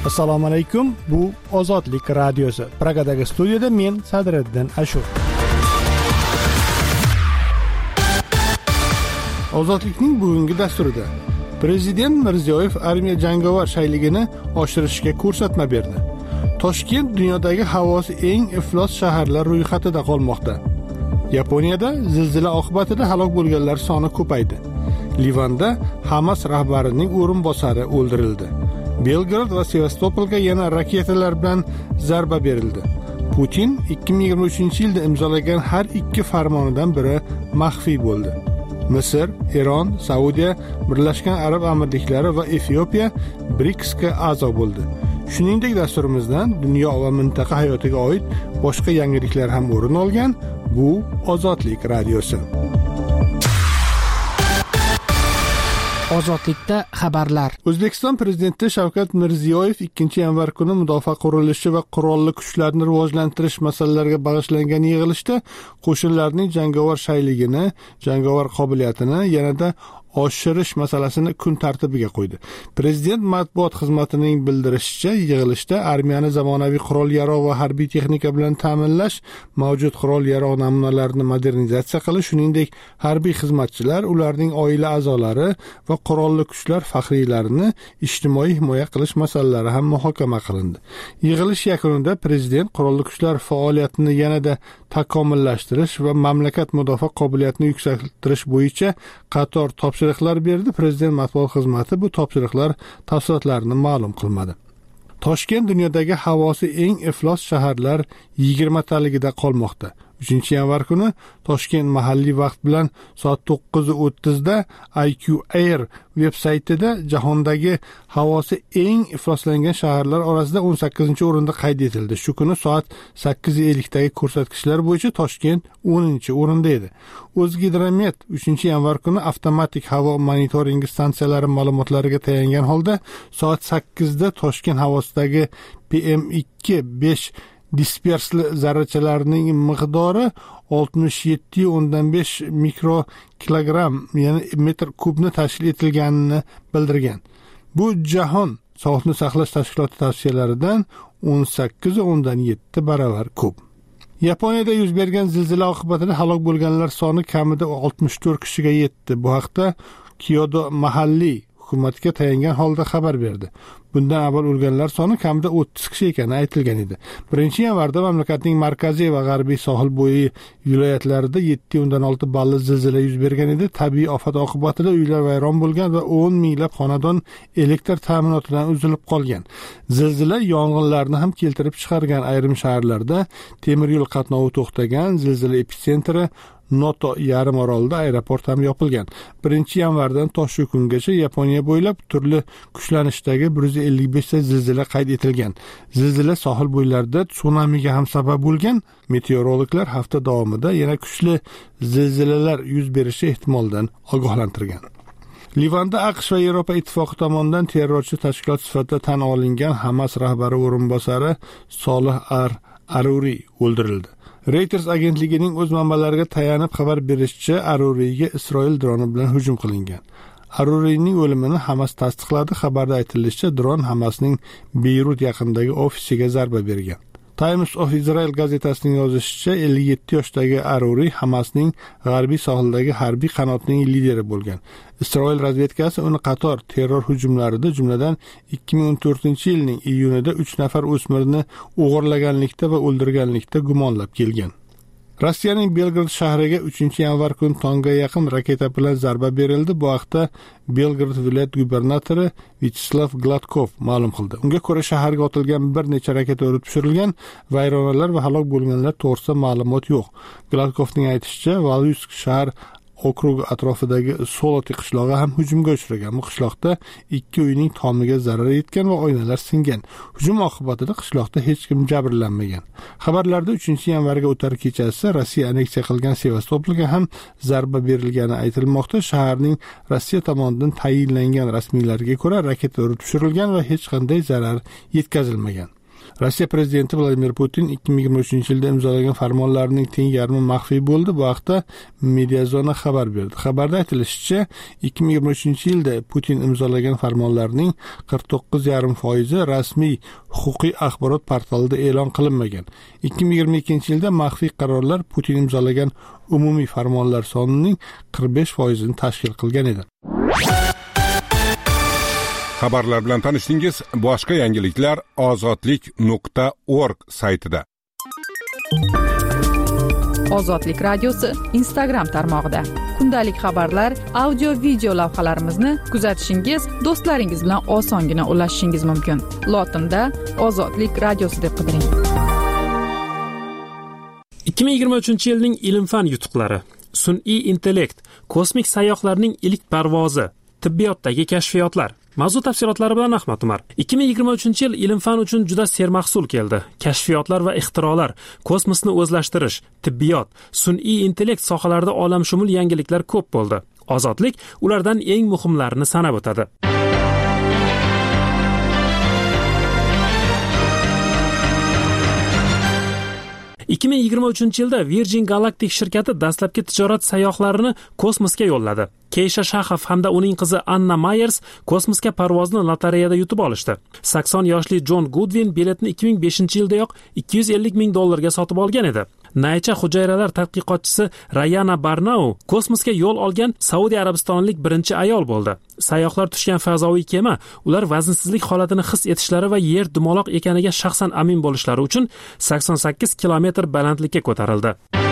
Assalomu alaykum. Bu Ozodlik radiosi. Pragadagi studiyada men Sadriddin Ashur. Ozodlikning bugungi dasturida Prezident Mirziyoyev armiya jangovar shayligini oshirishga ko'rsatma berdi. Toshkent dunyodagi havosi eng iflos shaharlar ro'yxatida qolmoqda. Yaponiyada zilzila oqibatida halok bo'lganlar soni ko'paydi. Livanda Hamas rahbarining o'rinbosari o'ldirildi. Belgrad va Sevastopolga yana raketalar bilan zarba berildi. Putin 2023-yilda imzolagan har ikki farmonidan biri maxfiy bo'ldi. Misr, Eron, Saudiya, Birlashgan Arab Amirliklari va Efiopiya BRICSga a'zo bo'ldi. Shuningdek, dasturimizdan dunyo va mintaqa hayotiga oid boshqa yangiliklar ham o'rin olgan. Bu Ozodlik radiosi. Ozodlikda xabarlar. O'zbekiston prezidenti Shavkat Mirziyoyev 2-yanvar kuni mudofaa qurilishi va qurolli kuchlarni rivojlantirish masalalariga bag'ishlangan yig'ilishda qo'shinlarning jangovar shayligini, jangovar qobiliyatini yanada oshirish masalasini kun tartibiga qo'ydi. Prezident matbuot xizmatining bildirishicha, yig'ilishda armiyani zamonaviy qurol-yarog' va harbiy texnika bilan ta'minlash, mavjud qurol-yarog' namunalarini modernizatsiya qilish, shuningdek, harbiy xizmatchilar, ularning oila a'zolari va qurolli kuchlar faxriylarini ijtimoiy himoya qilish masalalari ham muhokama qilindi. Yig'ilish yakunida prezident qurolli kuchlar faoliyatini yanada takomillashtirish va mamlakat mudofaa qobiliyatini yuksaltirish bo'yicha qator topshiriqlar berdi. Prezident matbuot xizmati bu topshiriqlar tafsilotlarini ma'lum qilmadi. Toshkent dunyodagi havosi eng iflos shaharlar 20taligida qolmoqda. 3-yanvar kuni Toshkent mahalliy vaqt bilan soat 9:30 da IQ Air veb-saytida jahondagi havosi eng ifloslangan shaharlar orasida 18-o'rinda qayd etildi. Shu kuni soat 8:50 dagi ko'rsatkichlar bo'yicha Toshkent 10-o'rinda edi. O'zgidromet 3-yanvar kuni avtomatik havo monitoringi stansiyalari ma'lumotlariga tayangan holda soat 8 da Toshkent havosidagi PM2.5 dispersli zarrachalarning miqdori 67.5 mikrokilogramm, ya'ni metr kubni tashkil etilganini bildirgan. Bu jahon Sog'liqni saqlash tashkiloti tavsiyalaridan 18.7 baravar ko'p. Yaponiyada yuz bergan zilzila oqibatida halok bo'lganlar soni kamida 64 kishiga yetdi. Bu haqda Kyoto mahalliy hukumatga tayangan holda xabar berdi. Bundan avval o'lganlar soni kamida 30 kishi ekani aytilgan edi. 1-yanvarda mamlakatning markaziy va g'arbiy sohil bo'yi viloyatlarida 7.6 balli zilzila yuz bergan edi. Tabiiy ofat oqibatida uylar vayron bo'lgan va 10 minglab xonadon elektr ta'minotidan uzilib qolgan. Zilzila yong'inlarni ham keltirib chiqargan. Ayrim shaharlarda temir yo'l qatnovi to'xtagan. Zilzila epitsentri Noto yarim orolida aeroport ham yopilgan. 1-yanvardan to shu kungacha Yaponiya bo'ylab turli kuchlanishdagi 155 ta zilzila qayd etilgan. Zilzila sohil bo'ylarida tsunamiga ham sabab bo'lgan. Meteorologlar hafta davomida yana kuchli zilzilalar yuz berishi ehtimolidan ogohlantirgan. Livanda AQSh va Yevropa ittifoqi tomonidan terrorchi tashkilot sifatida tan olingan Hamas rahbari o'rinbosari Solih Aruri o'ldirildi. Reuters agentligining o'z manbalariga tayanib xabar berishicha, Aruriyga Isroil droni bilan hujum qilingan. Aruriyning o'limini Hamas tasdiqladi. Xabarda aytilishicha, dron Hamasning Beyrut yaqinidagi ofisiga zarba bergan. Times of Israel gazetasining yozishicha, 57 yoshdagi Aruri Hamasning g'arbiy sohildagi harbiy qanotining lideri bo'lgan. Isroil razvedkasi uni qator terror hujumlarida, jumladan 2014-yilning iyunida 3 nafar o'smirni o'g'irlaganlikda va o'ldirganlikda gumonlab kelgan. Rossiyaning Belgrad shahriga 3-yanvar kuni tongga yaqin raketa bilan zarba berildi. Bu haqda Belgrad viloyat gubernatori Vyacheslav Gladkov ma'lum qildi. Unga ko'ra, shaharga otilgan bir necha raketa urib tushirilgan, vayronalar va halok bo'lganlar to'g'risida ma'lumot yo'q. Gladkovning aytishicha, Valyusk shahar okrugi atrofidagi Soloti qishlog'i ham hujumga uchragan. Bu qishloqda 2 uyning tomiga zarar yetgan va oynalar singan. Hujum oqibatida qishloqda hech kim jabrlanmagan. Xabarlarda 3-yanvarga o'tar kechasi Rossiya aneksiya qilgan Sevastopolga ham zarba berilgani aytilmoqda. Shaharning Rossiya tomonidan tayinlangan rasmiylarga ko'ra, raketa urib tushirilgan va hech qanday zarar yetkazilmagan. Rossiya prezidenti Vladimir Putin 2023-yilda imzolagan farmonlarning teng yarmi maxfiy bo'ldi. Bu haqda Mediazona xabar berdi. Xabarda aytilishicha, 2023-yilda Putin imzolagan farmonlarning 49,5% rasmiy huquqiy axborot portalida e'lon qilinmagan. 2022-yilda maxfiy qarorlar Putin imzolagan umumiy farmonlar sonining 45%ni tashkil qilgan edi. Xabarlar bilan tanishdingiz. Boshqa yangiliklar ozodlik.org saytida. Ozodlik radiosi Instagram tarmog'ida. Kundalik xabarlar, audio, video lavhalarimizni kuzatishingiz, do'stlaringiz bilan osongina ulashishingiz mumkin. Lotinda Ozodlik radiosi deb qidiring. 2023-yilning ilm-fan yutuqlari: sun'iy intellekt, kosmik sayyohlarning ilk parvozi, tibbiyotdagi kashfiyotlar. Mavzu tafsilotlari bilan Ahmad Umar. 2023-yil ilm-fan uchun juda sermahsul keldi. Kashfiyotlar va ixtirolar, kosmosni o'zlashtirish, tibbiyot, sun'iy intellekt sohalarida olamshumul yangiliklar ko'p bo'ldi. Ozodlik ulardan eng muhimlarini sanab o'tadi. ...2023-yilda Virgin Galactic shirkati dastlabki tijorat sayyohlarini kosmosga yo'lladi. Keysha Shaxov hamda uning qizi Anna Myers kosmosga parvozni lotereyada yutib olishdi. 80 yoshli John Goodwin biletni 2005-yildayoq $250,000 sotib olgan edi. Nature hujayralar tadqiqotchisi Rayana Barnau kosmosga yo'l olgan Saudiya Arabistonlik birinchi ayol bo'ldi. Sayyohlar tushgan fazoviy kema ular vaznsizlik holatini his etishlari va yer dumaloq ekaniga shaxsan amin bo'lishlari uchun 88 kilometr balandlikka ko'tarildi.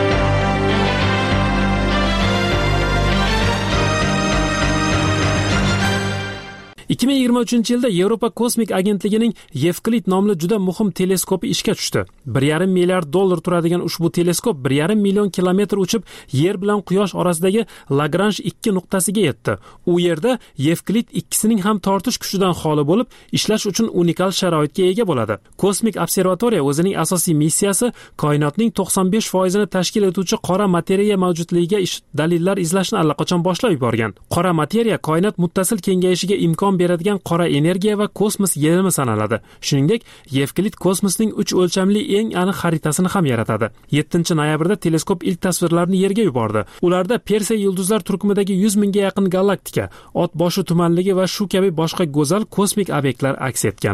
...2023-yilda Yevropa kosmik agentligining Evclid nomli juda muhim teleskopi ishga tushdi. $1,5 milliard turadigan ushbu teleskop 1,5 million kilometr uchib yer bilan quyosh orasidagi Lagrange 2 nuqtasiga yetdi. U yerda Evclid ikkisining ham tortish kuchidan xoli bo'lib, ishlash uchun unikal sharoitga ega bo'ladi. Kosmik observatoriya o'zining asosiy missiyasi koinotning 95%ni tashkil etuvchi qora materiya mavjudligiga dalillar izlashni allaqachon boshlab yuborgan. Qora materiya koinot muttasil kengayishiga imkon beradigan qora energiya va kosmos yelimi sanaladi. Shuningdek, Evclid kosmosning 3 o'lchamli eng aniq xaritasini ham yaratadi. 7-noyabrda teleskop ilk tasvirlarni yerga yubordi. Ularda Perseid yulduzlar turkumidagi 100 mingga yaqin galaktika, ot boshi tumanligi va shu kabi boshqa go'zal kosmik obyektlar aks etgan.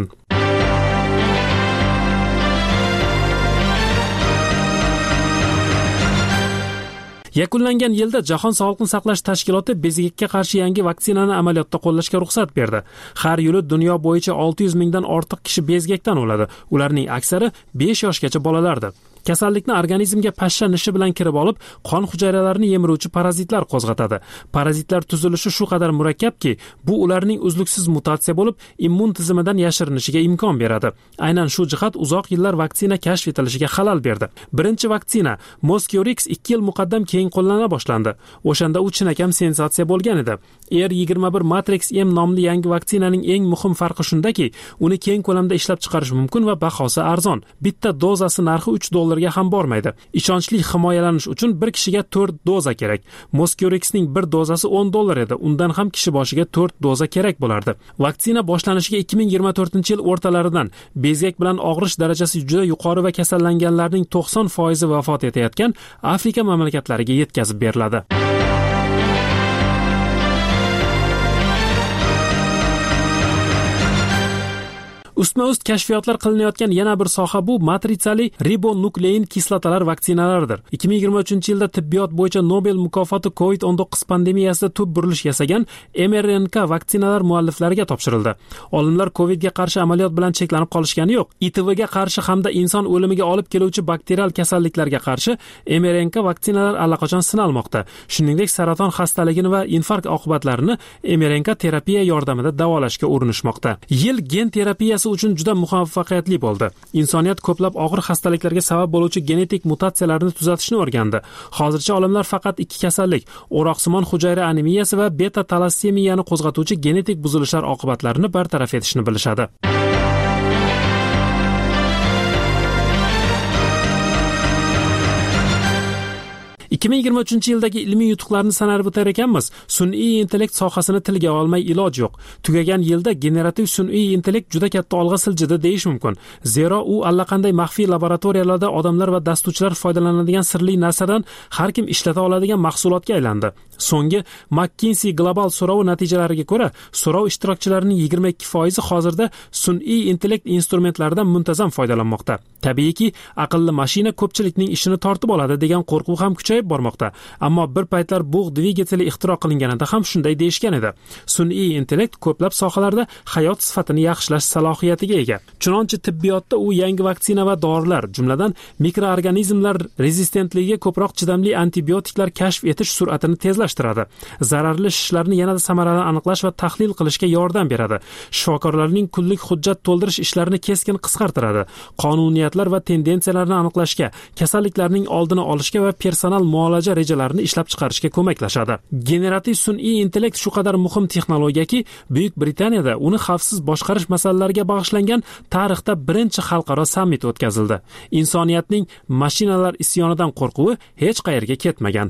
Yakunlangan yilda Jahon Sog'liqni saqlash tashkiloti bezgakka qarshi yangi vaksinani amaliyotda qo'llashga ruxsat berdi. Har yili dunyo bo'yicha 600 mingdan ortiq kishi bezgakdan o'ladi. Ularning aksari 5 yoshgacha bolalardir. Kasallikni organizmga pashsha nishi bilan kirib olib, qon hujayralarini yemiruvchi parazitlar qo'zg'atadi. Parazitlar tuzilishi shu qadar murakkabki, bu ularning uzluksiz mutatsiya bo'lib, immun tizimidan yashirinishiga imkon beradi. Aynan shu jihat uzoq yillar vaksina kashf etilishiga xalal berdi. Birinchi vaksina Mosquirix 2 yil muqaddam keyin qo'llana boshlandi. O'shanda u chinakam sensatsiya bo'lgan edi. R21 Matrix M nomli yangi vaksinaning eng muhim farqi shundaki, uni keng ko'lamda ishlab chiqarish mumkin va bahosi arzon. Bitta dozasi narxi $3 ga ham bormaydi. Ishonchli himoyalanish uchun bir kishiga 4 doza kerak. Mosquirixning bir dozasi $10 edi. Undan ham kishi boshiga 4 doza kerak bo'lardi. Vaksina boshlanishiga 2024-yil o'rtalaridan bezgak bilan og'rish darajasi juda yuqori va kasallanganlarning 90% vafot etayotgan Afrika mamlakatlariga yetkazib beriladi. Ustma-ust kashfiyotlar qilinayotgan yana bir soha bu matritsali ribonuklein kislotalar vaksinalaridir. 2023-yilda tibbiyot bo'yicha Nobel mukofoti COVID-19 pandemiyasida tub burilish yasagan mRNK vaksinalar mualliflariga topshirildi. Olimlar COVIDga qarshi amaliyot bilan cheklanib qolishgani yo'q. ITVga qarshi hamda inson o'limiga olib keluvchi bakterial kasalliklarga qarshi mRNK vaksinalar allaqachon sinalmoqda. Shuningdek, saraton xastaligini va infarkt oqibatlarini mRNK terapiya yordamida davolashga urinishmoqda. Yil gen terapiyasi uchun juda muvaffaqiyatli bo'ldi. Insoniyat ko'plab og'ir xastaliklarga sabab bo'luvchi genetik mutatsiyalarni tuzatishni o'rgandi. Hozircha olimlar faqat 2 kasallik, o'roqsimon hujayra anemiyasi va beta talassemiyani qo'zg'atuvchi genetik buzilishlar oqibatlarini bartaraf etishni bilishadi. 2023-yildagi ilmiy yutuqlarni sanab o'tar ekanmiz. Sun'iy intellekt sohasini tilga olmay iloj yo'q. Tugagan yilda generativ sun'iy intellekt juda katta olg'a siljidi deyish mumkin. Zero u allaqanday maxfiy laboratoriyalarda odamlar va dasturchilar foydalanadigan sirli narsadan har kim ishlata oladigan mahsulotga aylandi. So'nggi McKinsey global so'rovi natijalariga ko'ra, so'rov ishtirokchilarining 22% hozirda sun'iy intellekt instrumentlaridan muntazam foydalanmoqda. Tabiiyki, aqlli mashina ko'pchilikning ishini tortib oladi degan qo'rquv ham kuchayib bormoqda. Ammo bir paytlar bug' dvigateli ixtiro qilinganida ham shunday deyishgan edi. Sun'iy intellekt ko'plab sohalarda hayot sifatini yaxshilash salohiyatiga ega. Chunonchi tibbiyotda u yangi vaksina va dorilar, jumladan mikroorganizmlar rezistentligiga ko'proq chidamli antibiotiklar kashf etish sur'atini tezlashtiradi. Zararli shishlarni yanada samarali aniqlash va tahlil qilishga yordam beradi. Shifokorlarning kunlik hujjat to'ldirish ishlarini keskin qisqartiradi. Qonuniyatlar va tendensiyalarni aniqlashga, kasalliklarning oldini olishga va personal muolaja rejalarini ishlab chiqarishga ko'maklashadi. Generativ sun'iy intellekt shu qadar muhim texnologiyaki, Buyuk Britaniyada uni xavfsiz boshqarish masalalariga bag'ishlangan tarixda birinchi xalqaro sammit o'tkazildi. Insoniyatning mashinalar isyonidan qo'rquvi hech qayerga ketmagan.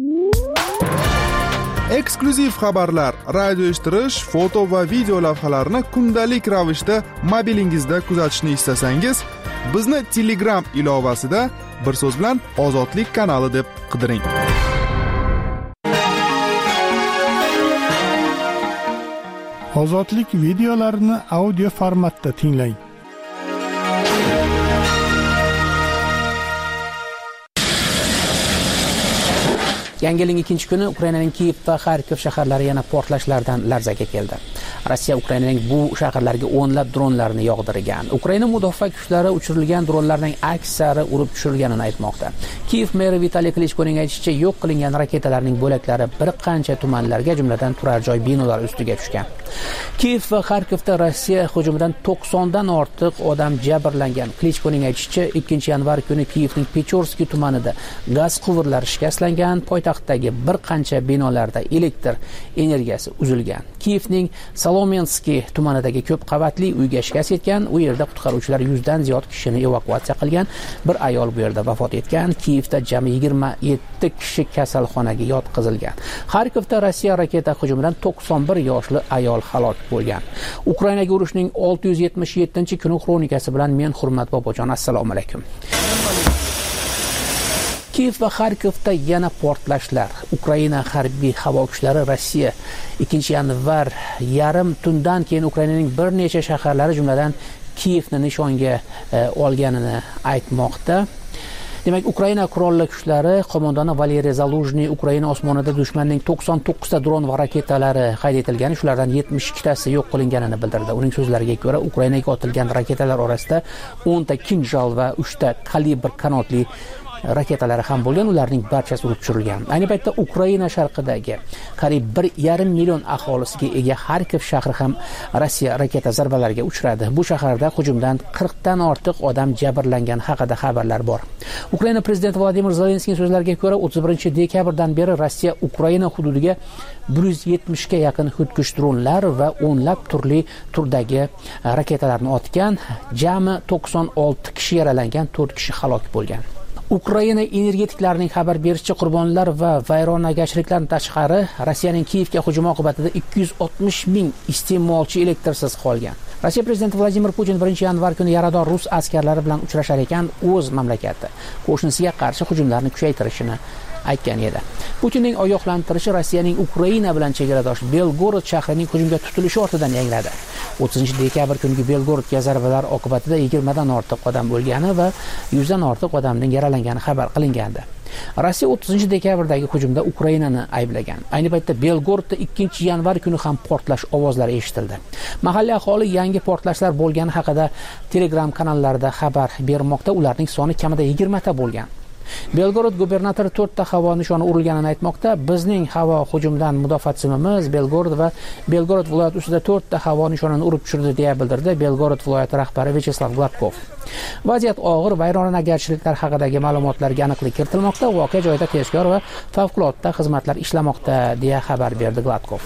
Eksklyuziv xabarlar, radio eshittirish, foto va video lavhalarni kundalik ravishda mobilingizda kuzatishni istasangiz, bizni Telegram ilovasida bir so'z bilan Ozodlik kanali deb qidiring. Ozodlik videolarini audio formatda tinglang. Yangi yilning ikkinchi kuni Ukrainaning Kiyev va Xarkov shaharlari yana portlashlardan larzaga keldi. Rossiya Ukrainaning bu shaharlarga o'nlab dronlarni yog'dirgan. Ukraina mudofaa kuchlari uchirilgan dronlarning aksari urib tushirilganini aytmoqda. Kiyev meri Vitaliy Klichkoning aytishicha, yo'q qilingan raketalarning bo'laklari bir qancha tumanlarga, jumladan turar joy binolar ustiga tushgan. Kiyev va Xarkovda Rossiya hujumidan 90 dan ortiq odam jabrlangan. Klichkoning aytishicha, 2-yanvar kuni Kiyevning Pechorsky tumanida gaz quvurlari shikastlangan, poytaxtdagi bir qancha binolarda elektr energiyasi uzilgan. Kiyevning Salomensky tumanidagi ko'p qavatli uyga shikast yetgan. U yerda qutqaruvchilar 100 dan ziyod kishini evakuatsiya qilgan. Bir ayol bu yerda vafot etgan. Kiyevda jami 27 kishi kasalxonaga yotqizilgan. Xarkovda Rossiya raketa hujumidan 91 yoshli ayol halok bo'lgan. Ukrainaga urushning 677-kuni xronikasi bilan men Hurmat Bobojon, assalomu alaykum. Kiyev va Xarkovda yana portlashlar. Ukraina harbiy havo kuchlari Rossiya 2-yanvar yarim tundan keyin Ukrainaning bir necha shaharlari, jumladan Kiyevni nishonga olganini aytmoqda. Demak, Ukraina qurolli kuchlari qo'mondoni Valeriy Zaluzhniy Ukraina osmonida dushmanning 99 ta dron va raketalari qayd etilgani, shulardan 72 tasi yo'q qilinganini bildirdi. Uning so'zlariga ko'ra, Ukrainaga otilgan raketalar orasida 10 ta Kinjal va 3 ta kalibr qanotli raketalari ham bo'lgan, ularning barchasi urib tushirilgan. Ayni paytda Ukraina sharqidagi qariyb 1,5 million aholisiga ega Xarkov shahri ham Rossiya raketa zarbalariga uchradi. Bu shaharda hujumdan 40 dan ortiq odam jabrlangan haqida xabarlar bor. Ukraina prezidenti Vladimir Zelenskiyning so'zlariga ko'ra, 31-dekabrdan beri Rossiya Ukraina hududiga 170 ga yaqin xudkush dronlar va o'nlab turli turdagi raketalarni otgan. Jami 96 kishi yaralangan, 4 kishi halok bo'lgan. Ukraina energetiklarining xabar berishicha, qurbonlar va vayronagarchiliklardan tashqari Rossiyaning Kiyevga hujumi oqibatida 260 ming iste'molchi elektrsiz qolgan. Rossiya prezidenti Vladimir Putin 1-yanvar kuni yarador rus askarlari bilan uchrashar ekan, o'z mamlakati qo'shnisiga qarshi hujumlarni kuchaytirishini aytgan edi. Putinning ogohlantirishi Rossiyaning Ukraina bilan chegaradosh Belgorod shahrining hujumga tutilishi ortidan yangradi. 30-dekabr kungi Belgorodga zarbalar oqibatida 20 dan ortiq odam o'lgani va 100 dan ortiq odamning yaralangani xabar qilingandi. Rossiya 30-dekabrdagi hujumda Ukrainani ayblagan. Ayni paytda Belgorodda 2-yanvar kuni ham portlash ovozlari eshitildi. Mahalliy aholi yangi portlashlar bo'lgani haqida Telegram kanallarida xabar bermoqda. Ularning soni kamida 20 ta bo'lgan. Belgorod gubernatori 4 ta havo nishoni urilganini aytmoqda. Bizning havo hujumdan mudofaa tizimimiz Belgorod va Belgorod viloyati ustida 4 ta havo nishonini urib tushirdi deya bildirdi Belgorod viloyati rahbari Vyacheslav Gladkov. Vaziyat og'ir, vayronagarchiliklar haqidagi ma'lumotlarga aniqlik kiritilmoqda. Voqea joyida tezkor va favqulodda xizmatlar ishlamoqda deya xabar berdi Gladkov.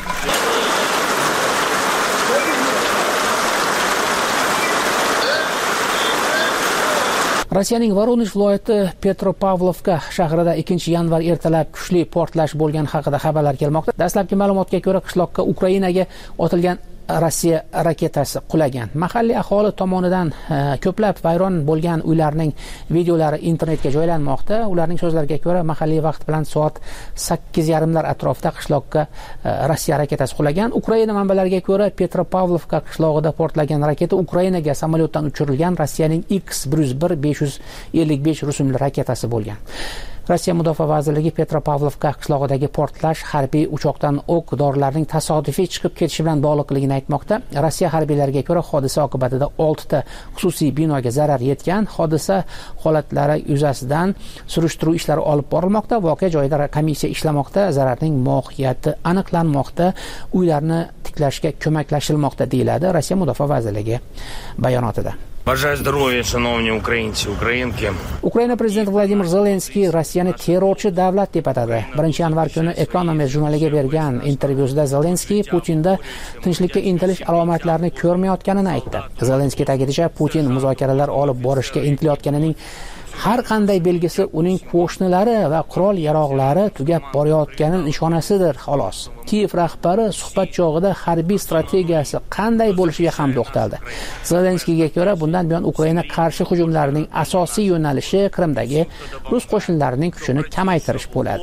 Rossiyaning Voronezh viloyati Petropavlovka shahrida 2-yanvar ertalab kuchli portlash bo'lgani haqida xabarlar kelmoqda. Dastlabki ma'lumotga ko'ra, qishloqqa Ukrainaga otilgan Rossiya raketasi qulagan. Mahalliy aholi tomonidan ko'plab vayron bo'lgan uylarning videolari internetga joylanmoqda. Ularning so'zlariga ko'ra, mahalliy vaqt bilan soat 8:30 atrofida qishloqqa Rossiya raketasi qulagan. Ukraina manbalariga ko'ra, Petropavlovka qishlog'ida portlagan raketa Ukrainaga samolyotdan uchirilgan Rossiyaning X-101-555 rusumli raketasi bo'lgan. Rossiya Mudofaa vazirligi Petropavlovka qishlog'idagi portlash harbiy uchoqdan o'q dorilarning tasodifiy chiqib ketishi bilan bog'liqligini aytmoqda. Rossiya harbiylariga ko'ra, hodisa oqibatida 6 ta xususiy binoga zarar yetgan. Hodisa holatlari yuzasidan surishtiruv ishlari olib borilmoqda. Voqea joyida komissiya ishlamoqda. Zararning mohiyati aniqlanmoqda. Uylarni tiklashga ko'maklashilmoqda, deyiladi Rossiya Mudofaa vazirligi bayonotida. Бажаю здоров'я, шановні українці, українки. Ukraina prezidenti Vladimir Zelenskiy Rossiyani terrorchi davlat deb atadi. 1-yanvar kuni Economist jurnaliga bergan intervyusida Zelenskiy Putinda tinchlikka intilish alomatlarini ko'rmayotganini aytdi. Zelenskiy ta'kidlashicha, Putin muzokaralar olib borishga intilayotganining har qanday belgisi uning qo'shnilari va qurol-yaroqlari tugab borayotgani nishonasidir, xolos. Kiyev rahbari suhbat chog'ida harbiy strategiyasi qanday bo'lishiga ham to'xtaldi. Zelenskiyga ko'ra, bundan buyon Ukraina qarshi hujumlarining asosiy yo'nalishi Qrimdagi rus qo'shinlarining kuchini kamaytirish bo'ladi.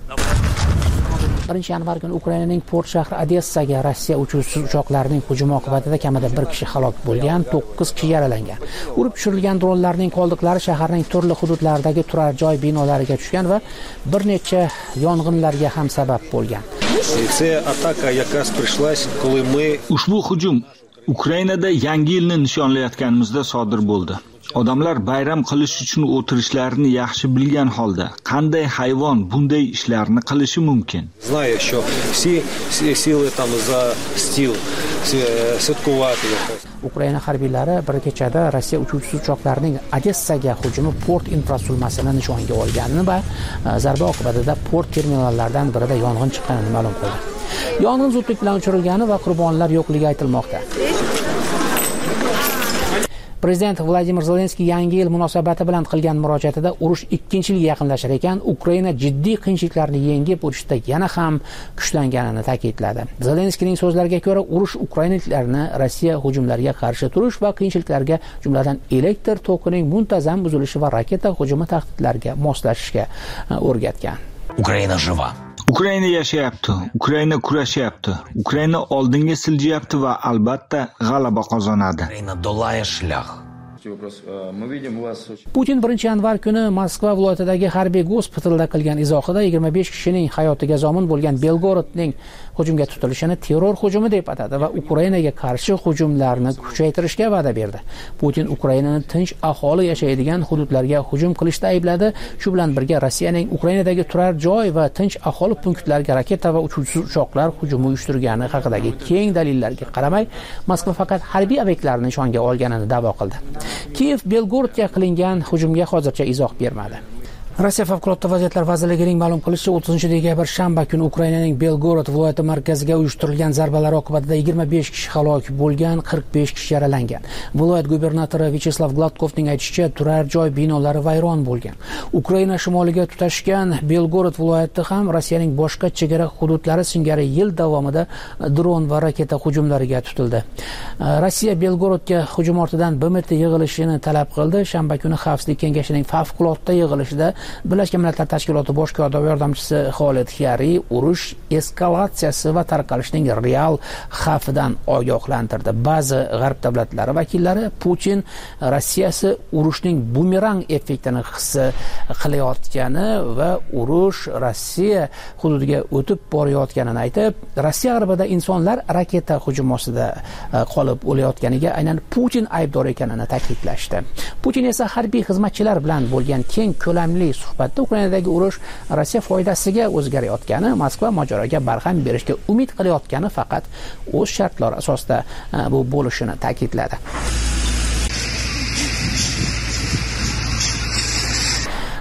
1-yanvar kuni Ukrainaning port shahri Odessaga Rossiya uchuvchisiz uchoqlarining hujumi oqibatida kamida 1 kishi halok bo'lgan, 9 kishi yaralangan. Urib tushirilgan dronlarning qoldiqlari shaharning turli hududlaridagi turar joy binolariga tushgan va bir necha yong'inlarga ham sabab bo'lgan. Ushbu hujum Ukrainada yangi yilni nishonlayotganimizda sodir bo'ldi. Odamlar bayram qilish uchun o'tirishlarini yaxshi bilgan holda qanday hayvon bunday ishlarni qilishi mumkin? Ukraina harbiylari bir kechada Rossiya uchuvchisiz uchoqlarining Odessaga hujumi port infratuzilmasini nishonga olganini va zarba oqibatida port terminallaridan birida yong'in chiqqanini ma'lum qildi. Yong'in zudlik bilan o'chirilgani va qurbonlar yo'qligi aytilmoqda. Prezident Vladimir Zelenskiy yangi yil munosabati bilan qilgan murojaatida urush 2-yilga yaqinlashar ekan, Ukraina jiddiy qiyinchiliklarni yengib o'tishda yana ham kuchlanganini ta'kidladi. Zelenskiyning so'zlariga ko'ra, urush ukrainaliklarni Rossiya hujumlariga qarshi turish va qiyinchiliklarga, jumladan elektr tokining muntazam buzilishi va raketa hujumi tahdidlariga moslashishga o'rgatgan. Ukraina jива. Ukraina yashayapti, Ukraina kurashyapti, Ukraina oldinga siljayapti va albatta g'alaba qozonadi. Ukraina dolaya shlah. Putin 1-yanvar kuni Moskva viloyatidagi harbiy gospitalda qilgan izohida 25 kishining hayotiga zomin bo'lgan Belgorodning hujumga tutilishini terror hujumi deb atadi va Ukrainaga qarshi hujumlarni kuchaytirishga va'da berdi. Putin Ukrainani tinch aholi yashaydigan hududlarga hujum qilishda aybladi. Shu bilan birga Rossiyaning Ukrainadagi turar joy va tinch aholi punktlariga raketa va uchuvchisiz uchoqlar hujumi uyushtirgani haqidagi keng dalillarga qaramay, Moskva faqat harbiy obyektlarni nishonga olganini da'vo qildi. Kiyev Belgorodga qilingan hujumga hozircha izoh bermadi. Rossiya favqulodda vaziyatlar vazirligining ma'lum qilishicha, 30-dekabr shanba kuni Ukrainaning Belgorod viloyati markaziga uyushtirilgan zarbalar oqibatida 25 kishi halok bo'lgan, 45 kishi yaralangan. Viloyat gubernatori Vyacheslav Gladkovning aytishicha, turar joy binolari vayron bo'lgan. Ukraina shimoliga tutashgan Belgorod viloyati ham Rossiyaning boshqa chegara hududlari singari yil davomida dron va raketa hujumlariga tutildi. Rossiya Belgorodga hujum ortidan BMT yig'ilishini talab qildi. Shanba kuni Xavfsizlik kengashining favqulodda yig'ilishida Birlashgan Millatlar Tashkiloti bosh kotibi yordamchisi Xolid Xyari urush eskalatsiyasi va tarqalishining real xavfidan ogohlantirdi. Ba'zi g'arb davlatlari vakillari Putin Rossiyasi urushning bumerang effektini his qilayotgani va urush Rossiya hududiga o'tib borayotganini aytib, Rossiya g'arbida insonlar raketa hujumi ostida qolib o'layotganiga aynan Putin aybdor ekanini ta'kidlashdi. Putin esa harbiy xizmatchilar bilan bo'lgan keng ko'lamli suhbatda Ukrainadagi urush Rossiya foydasiga o'zgarayotgani, Moskva mojaroga barham berishga umid qilayotgani, faqat o'z shartlari asosida bu bo'lishini ta'kidladi.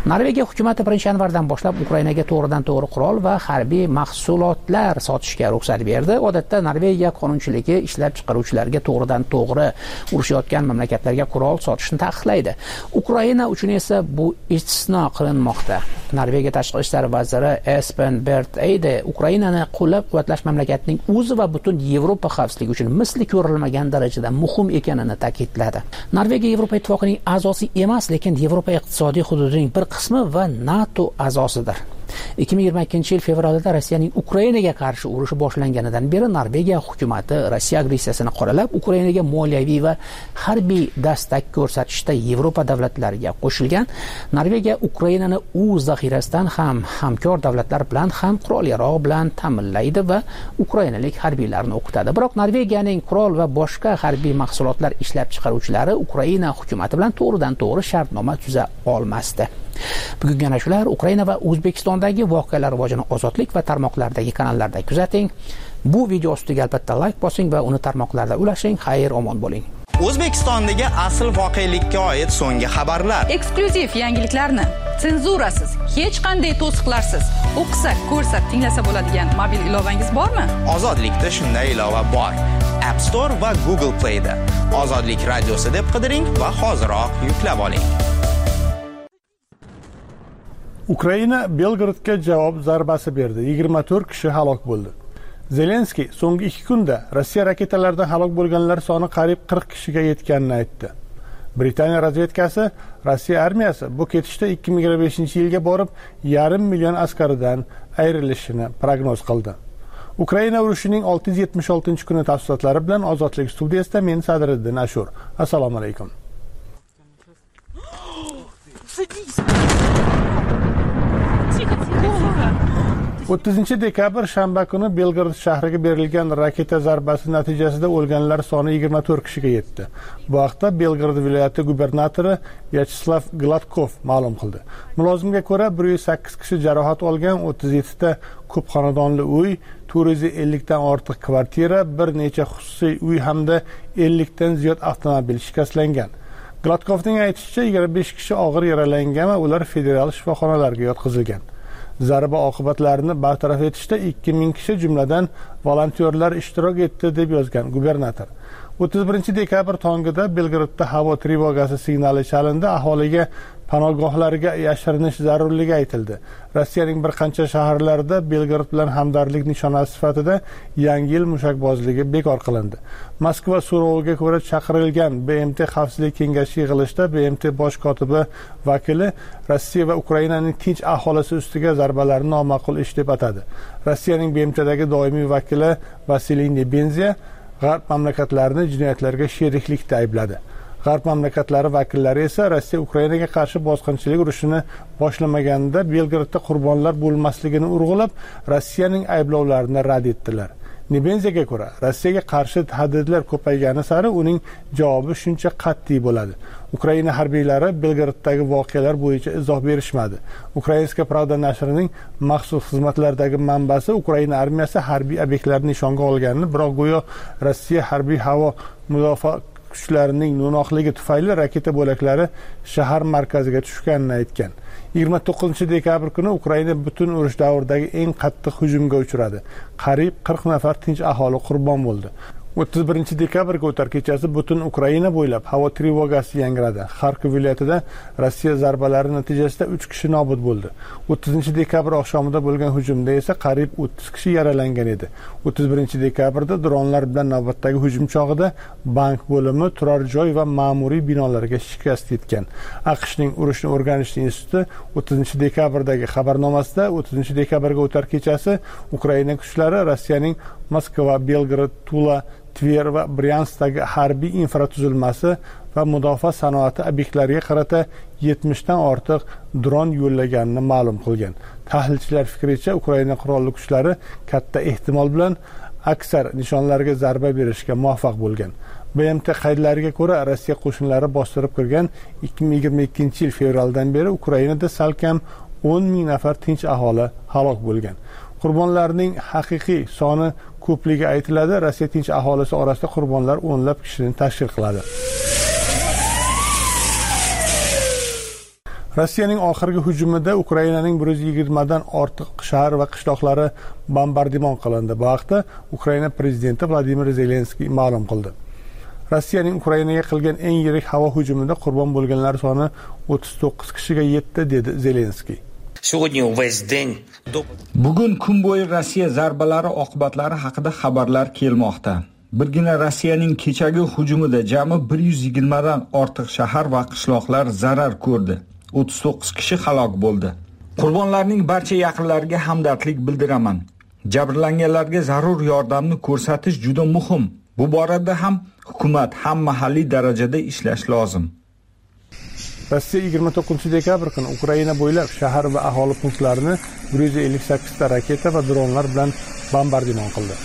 Norvegiya hukumati 1-yanvardan boshlab Ukrainaga to'g'ridan-to'g'ri qurol va harbiy mahsulotlar sotishga ruxsat berdi. Odatda Norvegiya qonunchiligi ishlab chiqaruvchilarga to'g'ridan-to'g'ri urushayotgan mamlakatlarga qurol sotishni taqiqlaydi. Ukraina uchun esa bu istisno qilinmoqda. Norvegiya tashqi ishlar vaziri Espen Barth Eide Ukrainani qo'llab-quvvatlash mamlakatning o'zi va butun Yevropa xavfsizligi uchun misli ko'rilmagan darajada muhim ekanini ta'kidladi. Norvegiya Yevropa ittifoqining a'zosi emas, lekin Yevropa iqtisodiy hududining bir qismi va NATO a'zosidir. 2022-yil fevralda Rossiyaning Ukrainaga qarshi urushi boshlanganidan beri Norvegiya hukumati Rossiya agressiyasini qoralab, Ukrainaga moliyaviy va harbiy dastak ko'rsatishda Yevropa davlatlariga qo'shilgan. Norvegiya Ukrainani o'z zaxirasidan ham hamkor davlatlar bilan ham qurol-yarog' bilan ta'minlaydi va ukrainalik harbiylarni o'qitadi. Biroq Norvegiyaning qurol va boshqa harbiy mahsulotlar ishlab chiqaruvchilari Ukraina hukumati bilan to'g'ridan-to'g'ri shartnoma tuza olmasdi. Bugungi ana shular Ukraina va O'zbekistondagi voqealar rivojini Ozodlik va tarmoqlardagi kanallarda kuzating. Bu video ostiga albatta like bosing va uni tarmoqlarda ulashing. Xayr, omon bo'ling. O'zbekistondagi asl voqelikka oid so'nggi xabarlar, eksklyuziv yangiliklarni senzurasiz, hech qanday to'siqlarsiz o'qisa, ko'rsa, tinglasa bo'ladigan mobil ilovangiz bormi? Ozodlikda shunday ilova bor. App Store va Google Play da Ozodlik radiosi deb qidiring va hoziroq yuklab oling. Ukraina Belgradga javob zarbasi berdi. 24 kishi halok bo'ldi. Zelenskiy so'nggi 2 kunda Rossiya raketalaridan halok bo'lganlar soni qariyb 40 kishiga yetganini aytdi. Britaniya razvedkasi Rossiya armiyasi bu ketishda 2025-yilga borib 500 million askaridan ayrilishini prognoz qildi. Ukraina urushining 676-kuni tafsilotlari bilan Ozodlik studiyasida men Sadriddin Ashur. Assalomu alaykum. 30 dekabr shanba kuni Belgrad shahriga berilgan raketa zarbasi natijasida o'lganlar soni 24 kishiga yetdi. Bu haqda Belgrad viloyati gubernatori Vyacheslav Gladkov ma'lum qildi. Mulozimga ko'ra 108 kishi jarohat olgan, 37 ta ko'p xonadonli uy, 450 dan ortiq kvartira, bir necha xususiy uy hamda 50 dan ziyod avtomobil shikastlangan. Gladkovning aytishicha 25 kishi og'ir yaralangan va ular federal shifoxonalarga yotqizilgan. Zarba oqibatlarini bartaraf etishda 2000 kishi jumladan volontyorlar ishtirok etdi deb yozgan gubernator. 31 dekabr tongida Belgradda havo trevogasi signali chalindi, aholiga panogohlarga yashirinish zarurligi aytildi. Rossiyaning bir qancha shaharlarida Belgrad bilan hamdardlik nishonasi sifatida yangi yil mushakbozligi bekor qilindi. Moskva so'roviga ko'ra chaqirilgan BMT xavfsizlik kengashi yig'ilishida BMT bosh kotibi vakili Rossiya va Ukrainaning tinch aholisi ustiga zarbalarni noma'qul ish deb atadi. Rossiyaning BMTdagi doimiy vakili Vasiliy Nebenzia G'arb mamlakatlarini jinoyatlarga sheriklikda aybladi. G'arb mamlakatlari vakillari esa Rossiya Ukrainaga qarshi bosqinchilik urushini boshlamaganida Belgradda qurbonlar bo'lmasligini urg'ulab, Rossiyaning ayblovlarini rad etdilar. Nebenziyaga ko'ra, Rossiyaga qarshi tahdidlar ko'paygani sari uning javobi shuncha qat'iy bo'ladi. Ukraina harbiylari Belgraddagi voqealar bo'yicha izoh berishmadi. Ukrainska Pravda nashrining maxsus xizmatlardagi manbasi Ukraina armiyasi harbiy obyektlarni nishonga olganini, biroq go'yo Rossiya harbiy havo mudofaa kuchlarining no'noqligi tufayli raketa bo'laklari shahar markaziga tushganini aytgan. 29 dekabr kuni Ukraina butun urush davridagi eng qattiq hujumga uchradi. Qariyb 40 nafar tinch aholi qurbon bo'ldi. 31 dekabrga o'tar kechasi butun Ukraina bo'ylab havo trevogasi yangradi. Xarkov viloyatida Rossiya zarbalari natijasida 3 kishi nobud bo'ldi. 30 dekabr oqshomida bo'lgan hujumda esa qariyb 30 kishi yaralangan edi. 31 dekabrda dronlar bilan navbatdagi hujum chog'ida bank bo'limi, turar joy va ma'muriy binolarga shikast yetgan. AQShning urushni o'rganish instituti 30 dekabrdagi xabarnomasida 30 dekabrga o'tar kechasi Ukraina kuchlari Rossiyaning Moskva, Belgrad, Tula, Tver va Bryanskdagi harbiy infratuzilmasi va mudofaa sanoati obyektlariga qarata 70 dan ortiq dron yo'llaganini ma'lum qilgan. Tahlilchilar fikricha, Ukraina qurolli kuchlari katta ehtimol bilan aksar nishonlarga zarba berishga muvaffaq bo'lgan. BMT qaydlariga ko'ra, Rossiya qo'shinlari bostirib kirgan 2022-yil fevraldan beri Ukrainada salkam 10,000 nafar tinch aholi halok bo'lgan. Qurbonlarning haqiqiy soni ko'pligi aytiladi. Rossiya tinch aholisi orasida qurbonlar o'nlab kishini tashkil qiladi. Rossiyaning oxirgi hujumida Ukrainaning 120 dan ortiq shahar va qishloqlari bombardimon qilindi. Bu haqda Ukraina prezidenti Vladimir Zelenskiy ma'lum qildi. Rossiyaning Ukrainaga qilgan eng yirik havo hujumida qurbon bo'lganlar soni 39 kishiga yetdi, dedi Zelenskiy. Bugun kun bo'yi Rossiya zarbalari oqibatlari haqida xabarlar kelmoqda. Birgina Rossiyaning kechagi hujumida jami 120 dan ortiq shahar va qishloqlar zarar ko'rdi. 39 kishi halok bo'ldi. Qurbonlarning barcha yaqinlariga hamdardlik bildiraman. Jabrlanganlarga zarur yordamni ko'rsatish juda muhim. Bu borada ham hukumat ham mahalliy darajada ishlash lozim. Rossiya 29 dekabr kuni Ukraina bo'ylab shahar va aholi punktlarini 158 ta raketa va dronlar bilan bombardimon qildi.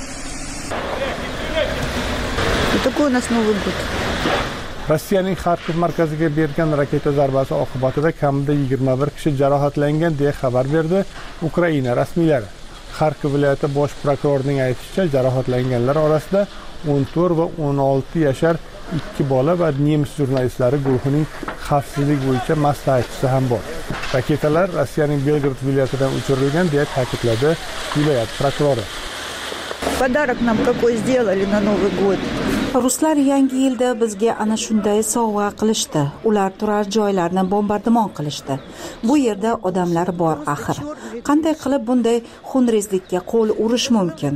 Rossiyaning Kharkiv markaziga bergan raketa zarbasi oqibatida kamida 21 kishi jarohatlangan deya xabar berdi Ukraina rasmiylari. Kharkiv viloyati bosh prokurorining aytishicha, jarohatlanganlar orasida 14 va 16 yashar 2 bola va nemis jurnalistlari guruhining xavfsizlik bo'yicha maslahatchisi ham bor. Raketalar Rossiyaning Belgrad viloyatidan uchirilgan deya ta'kidladi viloyat prokurori. Подарок нам какой сделали на Новый год. Ruslar yangi yilda bizga ana shunday sovg'a qilishdi. Ular turar joylarni bombardimon qilishdi. Bu yerda odamlar bor axir. Qanday qilib bunday xunrezlikka qo'l urish mumkin?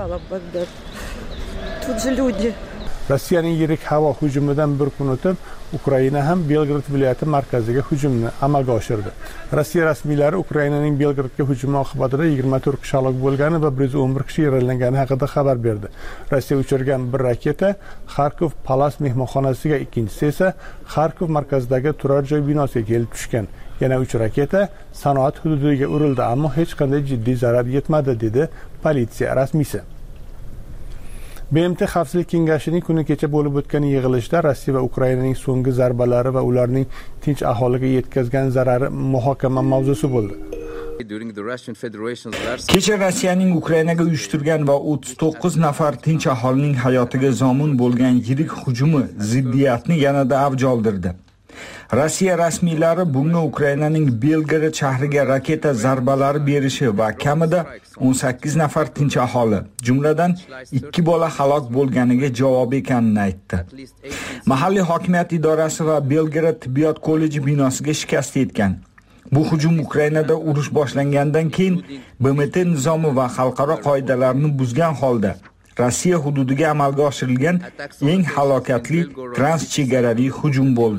Тут же люди. Rossiyaning yirik havo hujumidan bir kun o'tib, Ukraina ham Belgrad viloyati markaziga hujumni amalga oshirdi. Rossiya rasmiylari Ukrainaning Belgradga hujumi oqibatida 24 kishi halok bo'lgani va 111 kishi yaralangani haqida xabar berdi. Rossiya uchirgan bir raketa Kharkiv Palas mehmonxonasiga, ikkinchisi esa Kharkiv markazidagi turar joy binosiga kelib tushgan. Yana 3 raketa sanoat hududiga urildi, ammo hech qanday jiddiy zarar yetmadi, dedi politsiya rasmiysi. BMT Xavfsizlik kengashining kuni kecha bo'lib o'tgan yig'ilishda Rossiya va Ukrainaning so'nggi zarbalari va ularning tinch aholiga yetkazgan zarari muhokama mavzusi bo'ldi. Kecha Rossiyaning Ukrainaga uyushtirgan va 39 nafar tinch aholining hayotiga zomin bo'lgan yirik hujumi ziddiyatni yanada avj oldirdi. Rossiya rasmiylari bunga Ukrainaning Belgrad shahriga raketa zarbalari berishi va kamida 18 nafar tinch aholi, jumladan 2 bola halok bo'lganiga javob ekanini aytdi. Mahalliy hokimiyat idorasi va Belgrad tibbiyot kolleji binosiga shikast yetgan. Bu hujum Ukrainada urush boshlangandan keyin BMT nizomi va xalqaro qoidalarni buzgan holda Rossiya hududiga amalga oshirilgan eng halokatli transchegaraviy hujum bo'ldi.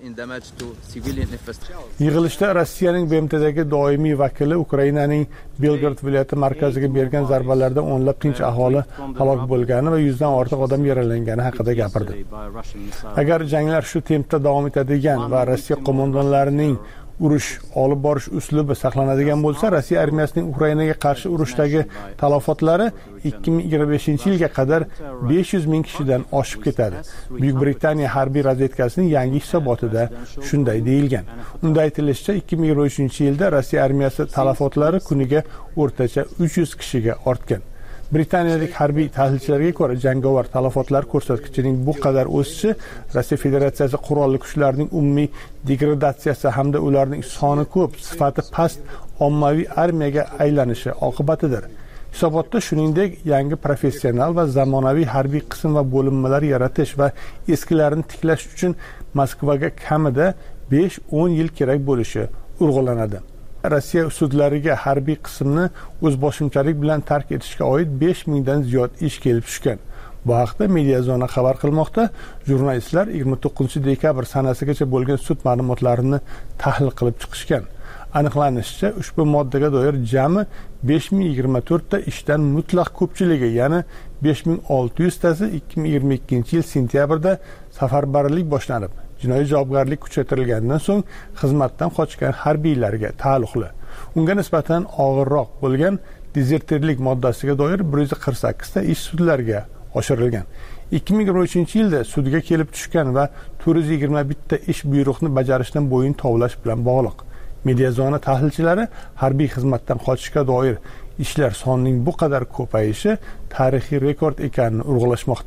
Yig'ilishda Rossiyaning BMTdagi doimiy vakili Ukrainaning Belgrad viloyati markaziga bergan zarbalarda o'nlab tinch aholi halok bo'lgani va 100 dan ortiq odam yaralangani haqida gapirdi. Agar janglar shu tempda davom etadigan va Rossiya qo'mondonlarining urush olib borish uslubi saqlanadigan bo'lsa, Rossiya armiyasining Ukrainaga qarshi urushdagi talofotlari 2025-yilga qadar 500 ming kishidan oshib ketadi. Buyuk Britaniya harbiy razvedkasining yangi hisobotida shunday deyilgan. Unda aytilishicha, 2023-yilda Rossiya armiyasi talofotlari kuniga o'rtacha 300 kishiga ortgan. Britaniyalik harbiy tahlilchilarga ko'ra, jangovar talafotlar ko'rsatkichining bu qadar o'sishi Rossiya Federatsiyasi qurolli kuchlarining umumiy degradatsiyasi hamda ularning soni ko'p, sifati past ommaviy armiyaga aylanishi oqibatidir. Hisobotda shuningdek, yangi professional va zamonaviy harbiy qism va bo'linmalar yaratish va eskilarini tiklash uchun Moskvaga kamida 5-10 yil kerak bo'lishi urg'ulanadi. Rossiya sudlariga harbiy qismni o'zboshimchalik bilan tark etishga oid 5000 dan ziyod ish kelib tushgan. Bu haqda Mediazona xabar qilmoqda. Jurnalistlar 29 dekabr sanasigacha bo'lgan sud ma'lumotlarini tahlil qilib chiqishgan. Aniqlanishicha, ushbu moddaga doir jami 5024 ta ishdan mutlaq ko'pchiligi, ya'ni 5600 tasi 2022-yil sentyabrda safarbarlik boshlanib, jinoiy javobgarlik kuchaytirilgandan so'ng xizmatdan qochgan harbiylarga taalluqli. Unga nisbatan og'irroq bo'lgan dezertirlik moddasiga doir 148 ta ish sudlarga oshirilgan. 2023-yilda sudga kelib tushgan va 421 ta ish buyruqni bajarishdan bo'yin tovlash bilan bog'liq. Mediazona tahlilchilari harbiy xizmatdan qochishga doir ishlar sonining bu qadar ko'payishi tarixiy rekord ekanini urg'ulashmoqda.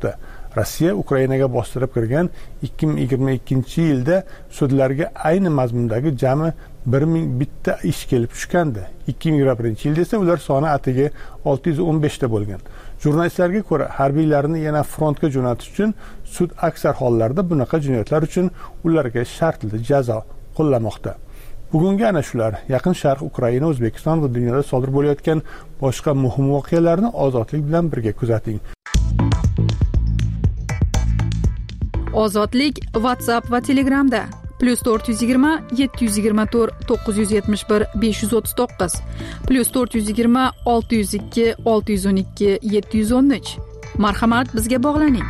Rossiya Ukrainaga bostirib kirgan 2022-yilda sudlarga ayni mazmundagi jami 1000 bitta ish kelib tushgandi. 2021-yilda esa ular soni atigi 615 ta bo'lgan. Jurnalistlarga ko'ra, harbiylarni yana frontga jo'natish uchun sud aksar hollarda bunaqa jinoyatlar uchun ularga shartli jazo qo'llamoqda. Bugungi ana shular, Yaqin Sharq, Ukraina, O'zbekiston va dunyoda sodir bo'layotgan boshqa muhim voqealarni Ozodlik bilan birga kuzating. Ozodlik WhatsApp va Telegramda +420 724 971 539 +420 602 612 713. Marhamat, bizga bog'laning.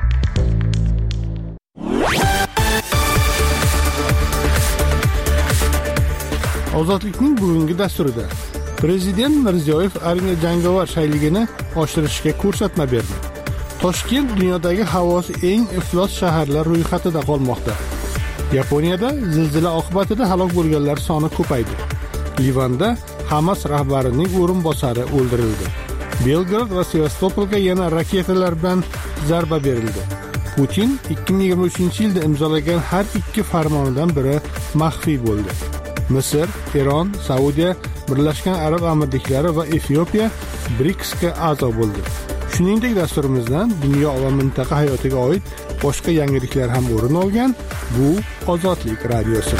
Ozodlikning bugungi dasturida Prezident Mirziyoyev armiya jangovar shayligini oshirishga ko'rsatma berdi. Toshkent dunyodagi havosi eng iflos shaharlar ro'yxatida qolmoqda. Yaponiyada zilzila oqibatida halok bo'lganlar soni ko'paydi. Livanda Hamas rahbarining o'rinbosari o'ldirildi. Belgrad va Sevastopolga yana raketalar bilan zarba berildi. Putin 2023-yilda imzolagan har ikki farmonidan biri maxfiy bo'ldi. Misr, Eron, Saudiya, Birlashgan Arab Amirliklari va Efiopiya BRICSga a'zo bo'ldi. Shuningdek, dasturimizdan dunyo va mintaqa hayotiga oid boshqa yangiliklar ham o'rin olgan. Bu Ozodlik radiosi.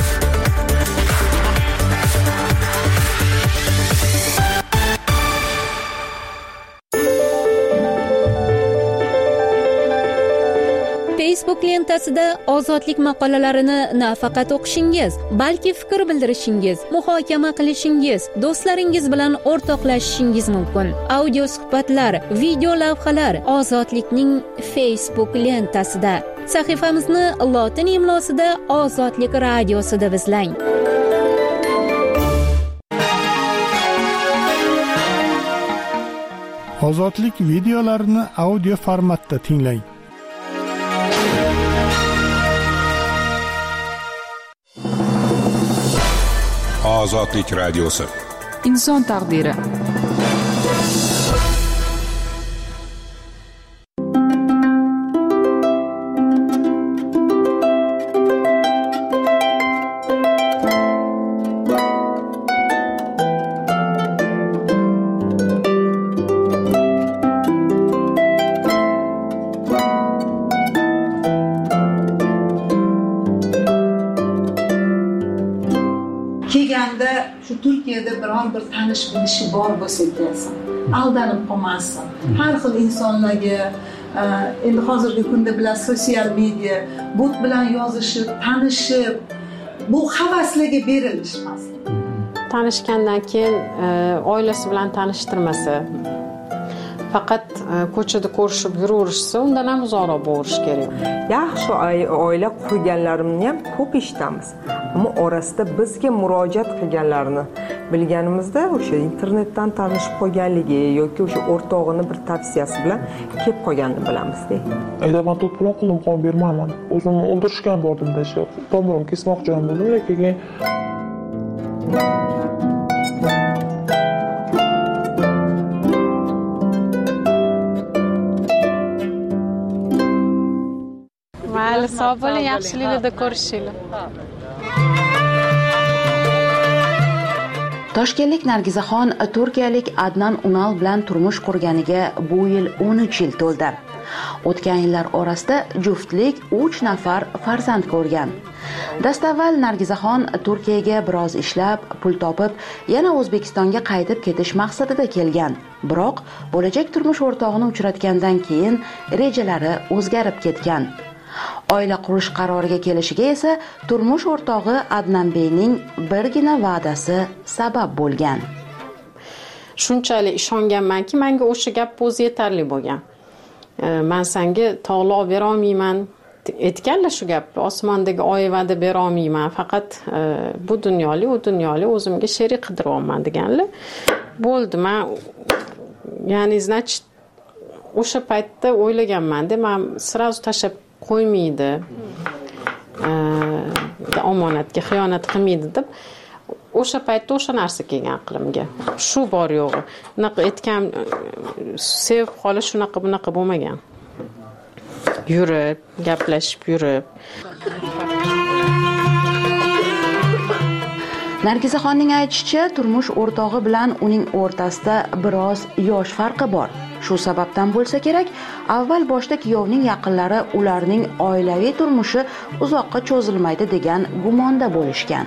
Facebook lentasida ozodlik maqolalarini nafaqat o'qishingiz, balki fikr bildirishingiz, muhokama qilishingiz, do'stlaringiz bilan o'rtoqlashishingiz mumkin. Audio suhbatlar, video lavhalar Ozodlikning Facebook lentasida. Sahifamizni lotin imlosida Ozodlik radiosi deb izlang. Ozodlik videolarini audio formatda tinglang. Ozodlik radiosi. Inson taqdiri. kelganda shu Turkiyada biron bir tanish bilishi bor bo'lsa kelsin, aldanib qolmasin. Har xil insonlarga endi hozirgi kunda bilan sotsial media bot bilan yozishib, tanishib, bu havaslarga berilishmasin. Tanishgandan keyin oilasi bilan tanishtirmasa, faqat ko'chada ko'rishib yuraverishsa, undan ham uzoqroq bo'lish kerak. Yaxshi oila qurganlarimni ham ko'p eshitamiz. Ammo orasida bizga murojaat qilganlarini bilganimizda o'sha internetdan tanishib qolganligi yoki o'sha o'rtog'ini bir tavsiyasi bilan kelib qolganini bilamizda. Aydaman to'p bilan qo'lim qon bermayman. O'zimni o'ldirishgan bordimda shu. Tomirim kesmoqchi ham bo'ldim, lekin mayli, sog' bo'ling, yaxshiliklarda ko'rishinglar. Toshkentlik Nargizaxon turkiyalik Adnan Unal bilan turmush qurganiga bu yil 13 yil to'ldi. O'tgan yillar orasida juftlik 3 nafar farzand ko'rgan. Dastavval Nargizaxon Turkiyaga biroz ishlab, pul topib, yana O'zbekistonga qaytib ketish maqsadida kelgan. Biroq bo'lajak turmush o'rtog'ini uchratgandan keyin rejalari o'zgarib ketgan. Oila qurish qaroriga kelishiga esa turmush o'rtog'i Adnanbeyning birgina va'dasi sabab bo'lgan. Shunchalik ishonganmanki, menga o'sha gap o'zi yetarli bo'lgan. Men senga tog'liq bera olmayman, aytganlar shu gapni, osmondagi oy va'da bera olmayman, faqat bu dunyolik, u dunyolik o'zimga sherik qidiryapman deganlar. Bo'ldi, men ya'ni значит o'sha paytda o'ylaganman-da, men sразу tashlab qo'ymaydi, omonatga xiyonat qilmaydi deb o'sha paytda o'sha narsa kelgan aqlimga. Shu bor yo'g'i. Unaqa aytgan sevib qolish shunaqa bunaqa bo'lmagan. yurib, gaplashib yurib. Nargizaxonning aytishicha, turmush o'rtog'i bilan uning o'rtasida biroz yosh farqi bor. Shu sababdan bo'lsa kerak, avval boshda kuyovning yaqinlari ularning oilaviy turmushi uzoqqa cho'zilmaydi degan gumonda bo'lishgan.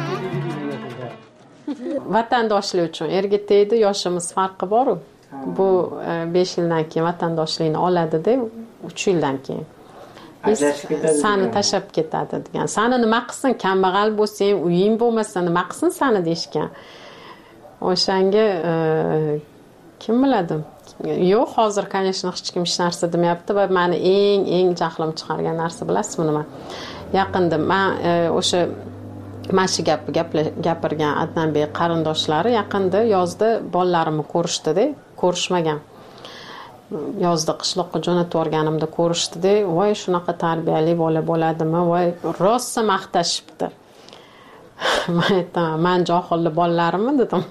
Vatandoshlik uchun erga tegdi, yoshimiz farqi bor-ku. Bu 5 yildan keyin vatandoshlikni oladi-da, 3 yildan keyin. Sani tashab ketadi degan. Sani nima qilsin, kambag'al bo'lsang, uying bo'lmasa nima qilsin sani deyishgan. O'shanga kim biladi? Yo'q, hozir конечно hech kim hech narsa demayapti va meni eng jahlim chiqargan narsa bilasizmi nima? Yaqinda men o'sha mashi gapirgan Adnanbek qarindoshlari yaqinda yozda bolalarimni ko'rishdi-da, ko'rishmagan. Yozda qishloqqa jo'natib yuborganimda ko'rishdi-da, voy shunaqa tarbiyali bola bo'ladimi? Voy rosa maqtashibdi. Men aytaman, men johilli bolalarimmi dedim.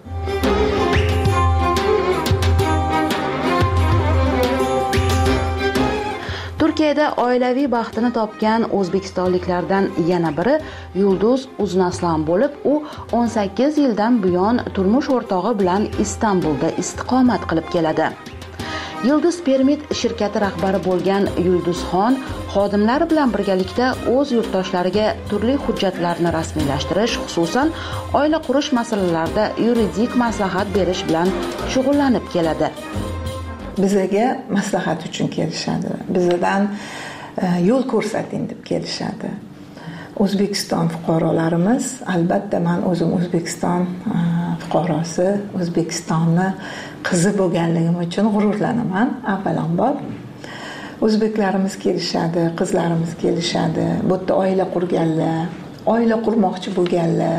Turkiyada oilaviy baxtini topgan o'zbekistonliklardan yana biri Yulduz Uznaslan bo'lib, u 18 yildan buyon turmush o'rtog'i bilan Istanbulda istiqomat qilib keladi. Yulduz Permit shirkati rahbari bo'lgan Yulduzxon xodimlari bilan birgalikda o'z yurtdoshlariga turli hujjatlarni rasmiylashtirish, xususan oila qurish masalalarida yuridik maslahat berish bilan shug'ullanib keladi. Bizaga maslahat uchun kelishadi. Bizdan yo'l ko'rsating deb kelishadi. O'zbekiston fuqarolarimiz, albatta men o'zim O'zbekiston fuqarosi, O'zbekistonni qizi bo'lganligim uchun g'ururlanaman. Avvalambor o'zbeklarimiz kelishadi, qizlarimiz kelishadi, bu yerda oila qurganlar, oila qurmoqchi bo'lganlar.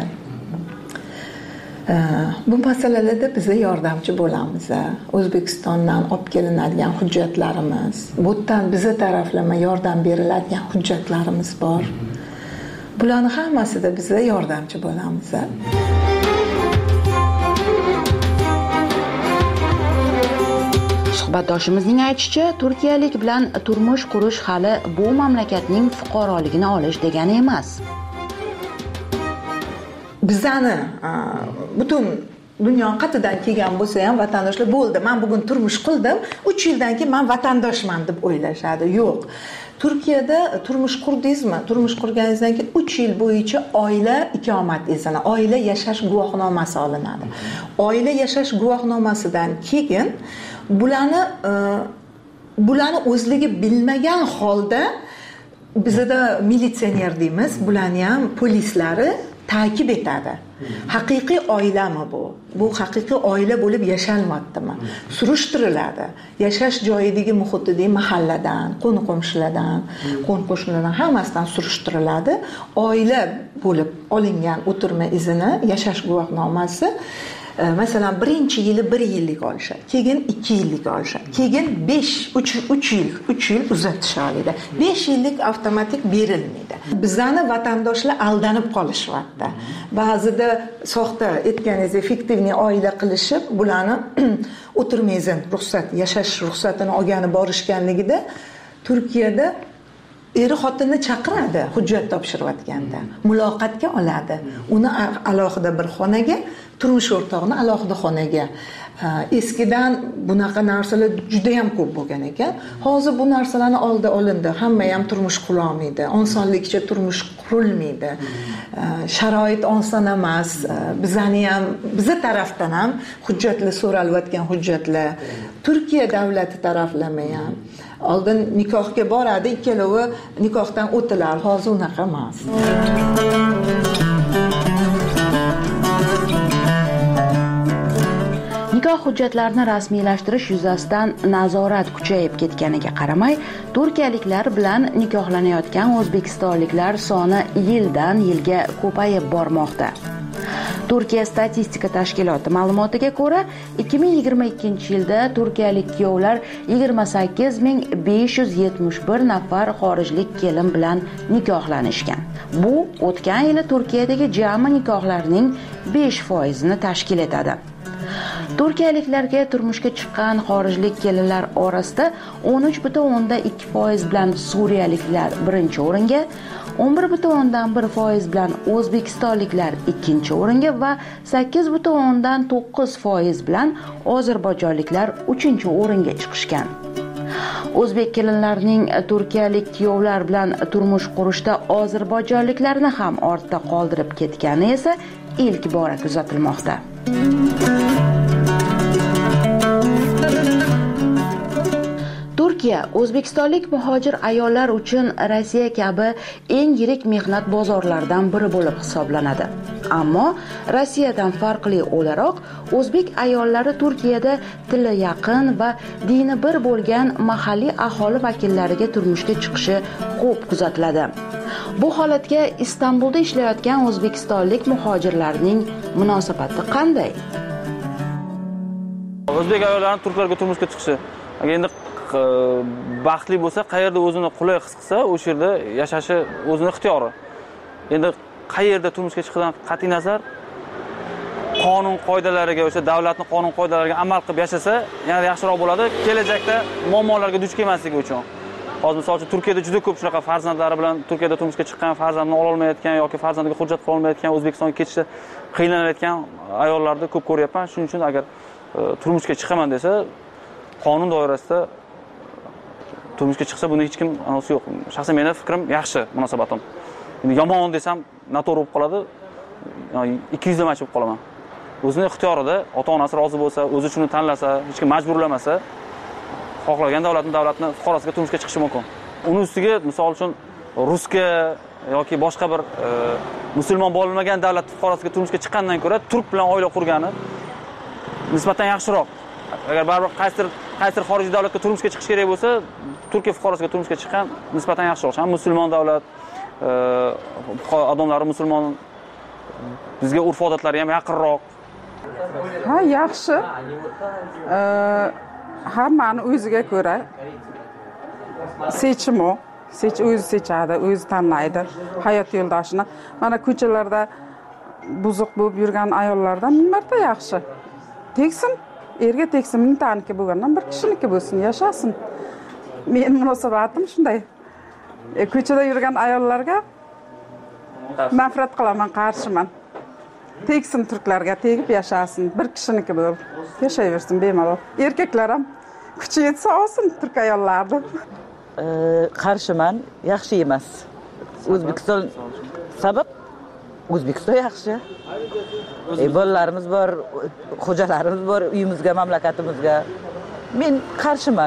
Bu masalalarda biz yordamchi bo'lamiz. O'zbekistondan olib kelinadigan hujjatlarimiz, bu yerdan biza taraflama yordam beriladigan hujjatlarimiz bor. Bularni hammasida biz yordamchi bo'lamiz. Suhbatdoshimizning aytishicha, turkiyalik bilan turmush qurish hali bu mamlakatning fuqaroligini olish degani emas. Bizani butun dunyo qatidan kelgan bo'lsa ham vatandoshlar bo'ldi. Men bugun turmush qildim, 3 yildan keyin men vatandoshman deb o'ylashadi. Yo'q. Turkiyada turmush qurdingizmi? Turmush qurganingizdan keyin 3 yil bo'yicha oila ikomat etiladi. Oila yashash guvohnomasi olinadi. Oila yashash guvohnomasidan keyin bularni o'zligi bilmagan holda bizda militsioner deymiz, bularni ham polislari ta'kid etadi. Haqiqiy oilami bu? Bu haqiqiy oila bo'lib yashalmoqdimi? Surishtiriladi. Yashash joyidagi muhitdagi mahalladan, qo'ni-qo'shnilardan hammasidan surishtiriladi. Oila bo'lib olingan o'tirma izini, yashash guvohnomasi masalan birinchi yili 1 yillik olishadi, keyin 2 yillik olishadi, keyin 3 yil uzatish oladi. 5 yillik avtomatik berilmaydi. Bizani vatandoshlar aldanib qolishyapti. Ba'zida soxta aytganingiz fiktivniy oila qilishib, bularni o'tirma izin, ruxsat, yashash ruxsatini olgani borishganligida Turkiyada eri xotinni chaqiradi hujjat topshirayotganda, muloqotga oladi. Uni alohida bir xonaga, turmush o'rtog'ini alohida xonaga. Eskidan bunaqa narsalar juda ham ko'p bo'lgan ekan. Hozir bu narsalarni oldi olindi. Hamma ham turmush qurolmaydi. Osonlikcha turmush qurilmaydi. Sharoit oson emas. Biza tarafdan ham hujjatlar so'ralayotgan hujjatlar, Turkiya davlati taraflama ham. Oldin nikohga boradi, ikkalovi nikohdan o'tilar. Hozir unaqa emas. Nikoh hujjatlarini rasmiylashtirish yuzasidan nazorat kuchayib ketganiga qaramay, turkiyaliklar bilan nikohlanayotgan o'zbekistonliklar soni yildan yilga ko'payib bormoqda. Turkiya statistika tashkiloti ma'lumotiga ko'ra, 2022-yilda turkiyalik kuyovlar 28571 nafar xorijlik kelin bilan nikohlanishgan. Bu o'tgan yili Turkiyadagi jami nikohlarning 5%ni tashkil etadi. Turkiyaliklarga turmushga chiqqan xorijlik kelinlar orasida 13,2% bilan suriyaliklar birinchi o'ringa, 11,1% bilan o'zbekistonliklar ikkinchi o'ringa va 8,9% bilan ozarbayjonliklar uchinchi o'ringa chiqishgan. O'zbek kelinlarining turkiyalik kuyovlar bilan turmush qurishda ozarbayjonliklarni ham ortda qoldirib ketgani esa ilk bora kuzatilmoqda. Turkiya o'zbekistonlik muhojir ayollar uchun Rossiya kabi eng yirik mehnat bozorlaridan biri bo'lib hisoblanadi. Ammo Rossiyadan farqli o'laroq o'zbek ayollari Turkiyada tili yaqin va dini bir bo'lgan mahalliy aholi vakillariga turmushga chiqishi ko'p kuzatiladi. Bu holatga Istanbulda ishlayotgan o'zbekistonlik muhojirlarning munosabati qanday? O'zbek ayollarining turklarga turmushga chiqishi endi baxtli bo'lsa, qayerda o'zini qulay his qilsa, o'sha yerda yashashi o'zini ixtiyori. Endi qayerda turmushga chiqishdan qat'iy nazar qonun qoidalariga, o'sha davlatning qonun qoidalariga amal qilib yashasa, yanada yaxshiroq bo'ladi. Kelajakda muammolarga duch kelmasligi uchun. Hozir misol uchun Turkiyada juda ko'p shunaqa farzandlari bilan Turkiyada turmushga chiqqan, farzandini ola olmayotgan yoki farzandiga hujjat qila olmayotgan, O'zbekistonga ketishda qiynaladigan ayollarni ko'p ko'ryapman. Shuning uchun agar turmushga chiqaman desa, qonun doirasida turmushga chiqsa buni hech kim anosi yo'q. Shaxsan meni fikrim yaxshi munosabatim. Endi yomon desam noto'g'ri bo'lib qoladi. 200 bo'lib qolaman. O'zining ixtiyorida, ota-onasi rozi bo'lsa, o'zi shuni tanlasa, hech kim majburlamasa, xohlagan davlatni fuqarosiga turmushga chiqishi mumkin. Uni ustiga misol uchun rusga yoki boshqa bir musulmon bo'lmagan davlat fuqarosiga turmushga chiqqandan ko'ra turk bilan oila qurgani nisbatan yaxshiroq. Agar baribir qaysidir xorijiy davlatga turmushga chiqish kerak bo'lsa, Turkiya fuqarosiga turmushga chiqqan nisbatan yaxshiroq. Ham musulmon davlat, odamlari musulmon, bizga urf-odatlari ham yaqinroq. Ha, yaxshi. Hammani o'ziga ko'ra seçimi, o'zi seçadi, o'zi tanlaydi hayot yo'ldoshini. Mana ko'chalarda buzuq bo'lib yurgan ayollardan ming marta yaxshi. Tegsin, erga tegsin, mingtaniki bo'lgandan bir kishiniki bo'lsin, yashasin. Men munosabatim shunday. Ko'chada yurgan ayollarga nafrat qilaman, qarshiman. Tegsin turklarga, tegib yashasin, bir kishiniki bo'lib yashayversin bemalol. Erkaklar ham kuchi yetsa olsin turk ayollarni. Qarshiman, yaxshi emas. O'zbekiston sabab O'zbekiston yaxshi. Bolalarimiz bor, xo'jalarimiz bor, uyimizga, mamlakatimizga. Men qarshiman.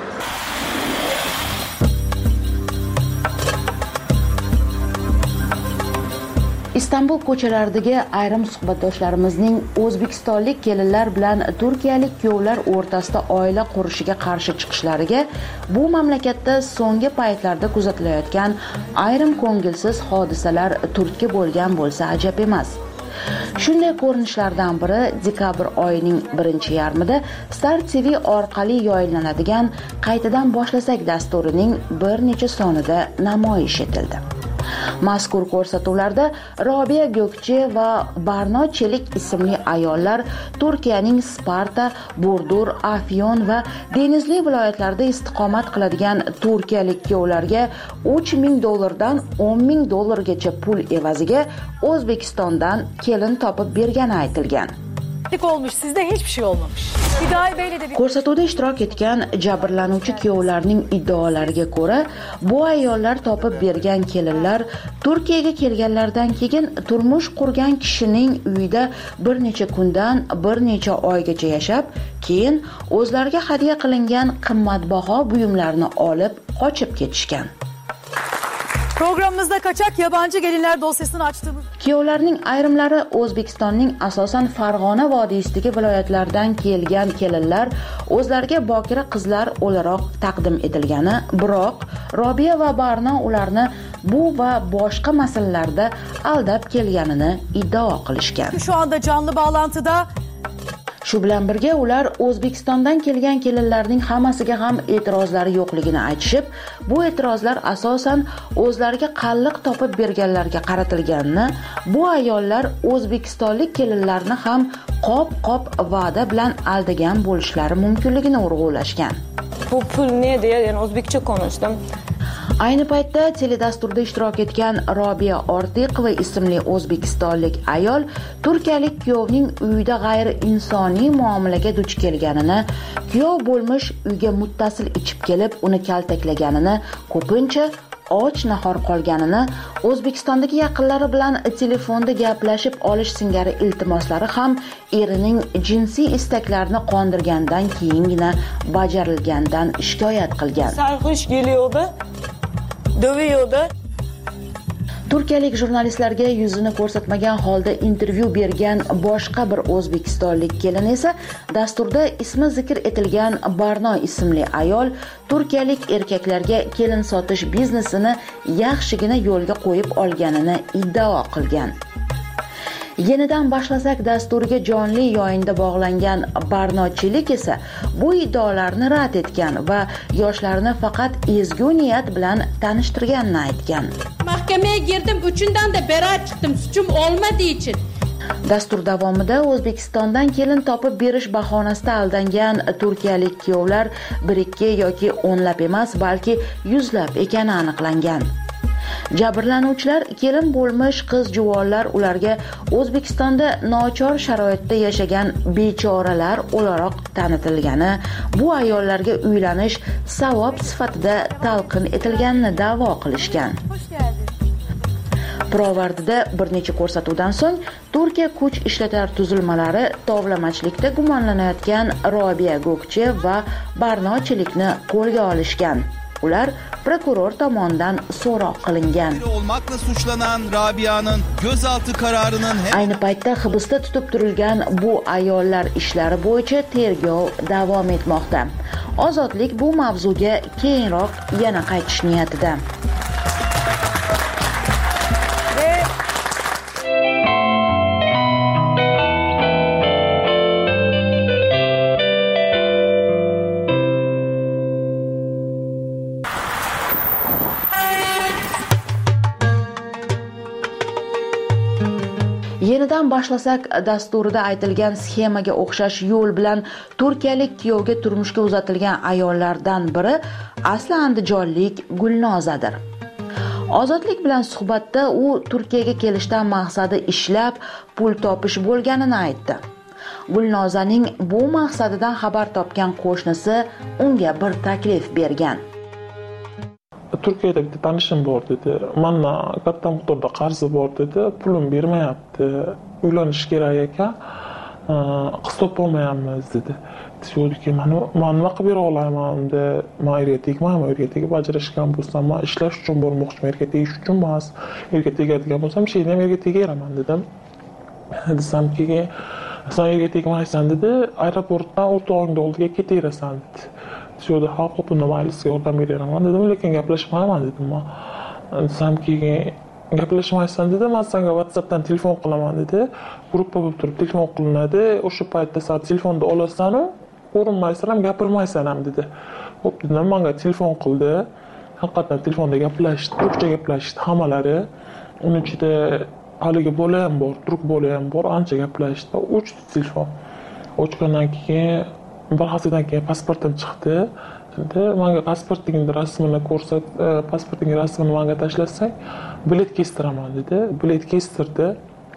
Istanbul ko'chalaridagi ayrim suhbatdoshlarimizning o'zbekistonlik kelinlar bilan turkiyalik kuyovlar o'rtasida oila qurishiga qarshi chiqishlariga bu mamlakatda so'nggi paytlarda kuzatilayotgan ayrim ko'ngilsiz hodisalar turtki bo'lgan bo'lsa ajab emas. Shunday ko'rinishlardan biri dekabr oyining birinchi yarmida Star TV orqali yoyinlanadigan Qaytadan boshlasak dasturining bir necha sonida namoyish etildi. Mazkur ko'rsatuvlarda Robiya Gökçe va Barno Çelik ismli ayollar Turkiyaning Sparta, Burdur, Afyon va Denizli viloyatlarida istiqomat qiladigan turkiyalik kuyovlarga $3,000 dan $10,000gacha pul evaziga O'zbekistondan kelin topib bergani aytilgan. Olmuş, sizde hiçbir şey olmamış. Ko'rsatuvda ishtirok etgan jabrlanuvchi kuyovlarning iddaolariga ko'ra, bu ayollar topib bergan kelinlar Turkiyaga kelganlardan keyin turmush qurgan kishining uyida bir necha kundan bir necha oygacha yashab, keyin o'zlariga hadya qilingan qimmatbaho buyumlarni olib qochib ketishgan. Programımızda kaçak yabancı gelinler dosyasını açtığımız... Kuyovlarning ayrimlari O'zbekistonning asosan Farg'ona vodiysidagi viloyatlardan kelgan kelinlar o'zlariga bokira qizlar o'laroq taqdim etilgani, biroq Robiya va Barno ularni bu va boshqa masalalarda aldab kelganini iddao qilishgan. Şu anda canlı bağlantıda Shu bilan birga ular O'zbekistondan kelgan kelinlarning hammasiga ham e'tirozlari yo'qligini aytishib, bu e'tirozlar asosan o'zlariga qalliq topib berganlarga qaratilganini, bu ayollar o'zbekistonlik kelinlarni ham qop-qop va'da bilan aldagan bo'lishlari mumkinligini urg'ulashgan. Bu pul ne diye yani o'zbekcha konuştum. Ayni paytda teledasturda ishtirok etgan Robiya Ortiqova ismli o'zbekistonlik ayol turkiyalik kuyovning uyida g'ayri insoniy muomalaga duch kelganini, kuyov bo'lmish uyga muttasil ichib kelib uni kaltaklaganini, ko'pincha och nahor qolganini, O'zbekistondagi yaqinlari bilan telefonda gaplashib olish singari iltimoslari ham erining jinsiy istaklarini qondirgandan keyingina bajarilgandan shikoyat qilgan. Sarxush keliyordi. Dövüyordu. Turkiyalik jurnalistlarga yuzini ko'rsatmagan holda intervyu bergan boshqa bir o'zbekistonlik kelin esa dasturda ismi zikr etilgan Barno ismli ayol turkiyalik erkaklarga kelin sotish biznesini yaxshigina yo'lga qo'yib olganini iddao qilgan. Yenidan boshlasak dasturiga jonli yo'yinda bog'langan Barnochilik esa bu iddaolarni rad etgan va yoshlarni faqat ezgu niyat bilan tanishtirganini aytgan. Mahkamaga girdim, uchundan da beraat chiqdim, suchum olmadiği için. Dastur davomida O'zbekistondan kelin topib berish bahonasida aldangan turkiyalik kuyovlar 1-2 yoki 10lab emas, balki 100lab ekani aniqlangan. Jabrlanuvchilar kelin bo'lmish qiz juvonlar ularga O'zbekistonda nochor sharoitda yashagan bechoralar o'laroq tanitilgani, bu ayollarga uylanish savob sifatida talqin etilganini da'vo qilishgan. Pirovardida bir necha ko'rsatuvdan so'ng Turkiya kuch ishlatar tuzilmalari tovlamachilikda gumonlanayotgan Robiya Gokche va Barnochilikni qo'lga olishgan. Ular prokuror tomonidan so'roq qilingan. Olmakla suçlanan Rabia'nın gözaltı kararının ayni paytda hibsda tutib turilgan bu ayollar ishlari bo'yicha tergov davom etmoqda. Ozodlik bu mavzuga keyinroq yana qaytish niyatida. Yenidan boshlasak dasturida aytilgan sxemaga o'xshash yo'l bilan turkiyalik kuyovga turmushga uzatilgan ayollardan biri asli andijonlik Gulnozadir. Ozodlik bilan suhbatda u Turkiyaga kelishdan maqsadi ishlab pul topish bo'lganini aytdi. Gulnozaning bu maqsadidan xabar topgan qo'shnisi unga bir taklif bergan. Turkiyada bitta tanishim bor dedi. Mana katta miqdorda qarzi bor dedi. Pulim bermayapti. Uylanish kerak ekan. Qiz topolmayapmiz dedi. Dediki, men nima qilib bera olaman dedi. Men erga tegmayman, erga tegib ajrashgan bo'lsam, men ishlash uchun bormoqchiman, erga tegish uchun emas. Erga tegadigan bo'lsam, sheyni ham erga tegeraman dedim. Desamki, sen erga tegmaysan dedi. Aeroportdan o'rtog'ingni oldiga ketirasan dedi. Şurada halk bunda maylisga yordam beraman dedim, lekin gaplashmayman dedim. Desamki, gaplashmaysan dedi, men senga WhatsAppdan telefon qilaman dedi. Gruppa bo'lib turib telefon qilinadi. O'sha paytda sen telefonda olasan-u, ko'rinmaysan ham gapirmaysan ham dedi. Xo'p dedim, menga telefon qildi. Haqiqatan telefonda gaplashdi, turkcha gaplashdi hammalari. Uning ichida haligi bola ham bor, turk bola ham bor, ancha gaplashdi. O'chdi telefon. O'chgandan keyin bir haftadan keyin pasportim chiqdi. Endi menga pasportingni rasmini ko'rsat, pasporting rasmini menga tashlasang, bilet kestiraman dedi. Bilet kestirdi.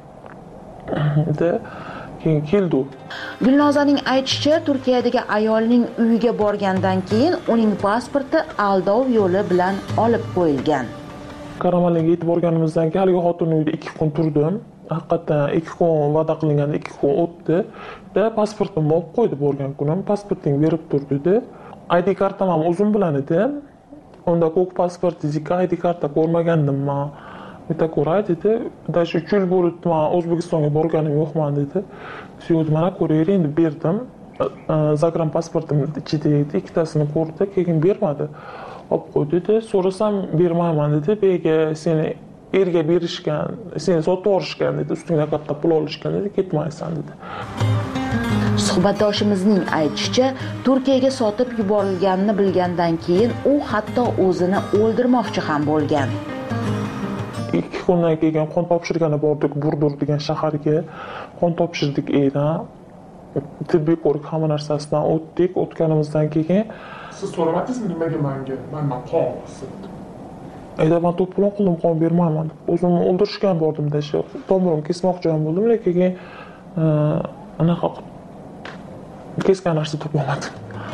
Keyin keldi. Gulnozaning aytishicha, Turkiyadagi ayolning uyiga borgandan keyin uning pasporti aldov yo'li bilan olib qo'yilgan. Karamanliga yetib borganimizdan keyin haligi xotin uyida 2 kun turdim. Haqiqatan 2 kun va'da qilinganda 2 kun o'tdi. Pasportimni olib qo'ydi borgan kunim. Pasporting berib tur dedi. ID kartam ham o'zim bilan edi. Unda ko'k pasport fizika ID karta ko'rmagandim men. Bitta ko'ray dedi. Dash 3 yil bo'lib men O'zbekistonga borganim yo'qman dedi. Suyudi mana ko'ravering deb berdim. Zagram pasportimni ichida edi. Ikkitasini ko'rdi, keyin bermadi. Olib qo'ydi dedi. So'rasam bermayman dedi. Bega seni erga berishgan, seni sotib yuborishgan dedi. Ustingdan katta pul olishgan dedi. Ketmaysan dedi. Suhbatdoshimizning aytishicha, Turkiyaga sotib yuborilganini bilgandan keyin u hatto o'zini o'ldirmoqchi ham bo'lgan. 2 kundan keyin qon topshirgani bordik, Burdur degan shaharga qon topshirdik eydan. Tibbiy ko'rik hamma narsasidan o'tdik. O'tganimizdan keyin siz so'ramadingizmi nimaga menga mendan qon olsin? Man to'polon qo'lim qon bermayman. O'zimni o'ldirishgan bordimda, shu tomirim kesmoqchi ham bo'ldim, lekin anaqa kesgan narsa topolmadim.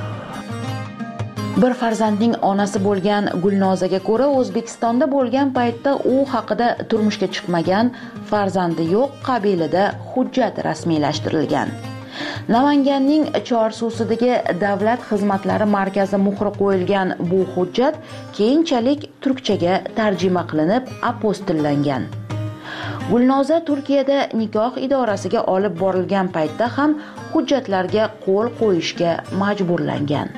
Bir farzandning onasi bo'lgan Gulnozaga ko'ra, O'zbekistonda bo'lgan paytda u haqida turmushga chiqmagan, farzandi yo'q qabilida hujjat rasmiylashtirilgan. Namanganning Chorsusidagi Davlat xizmatlari markazi muhri qo'yilgan bu hujjat keyinchalik turkchaga tarjima qilinib apostillangan. Gulnoza Turkiyada nikoh idorasiga olib borilgan paytda ham hujjatlarga qo'l qo'yishga majburlangan.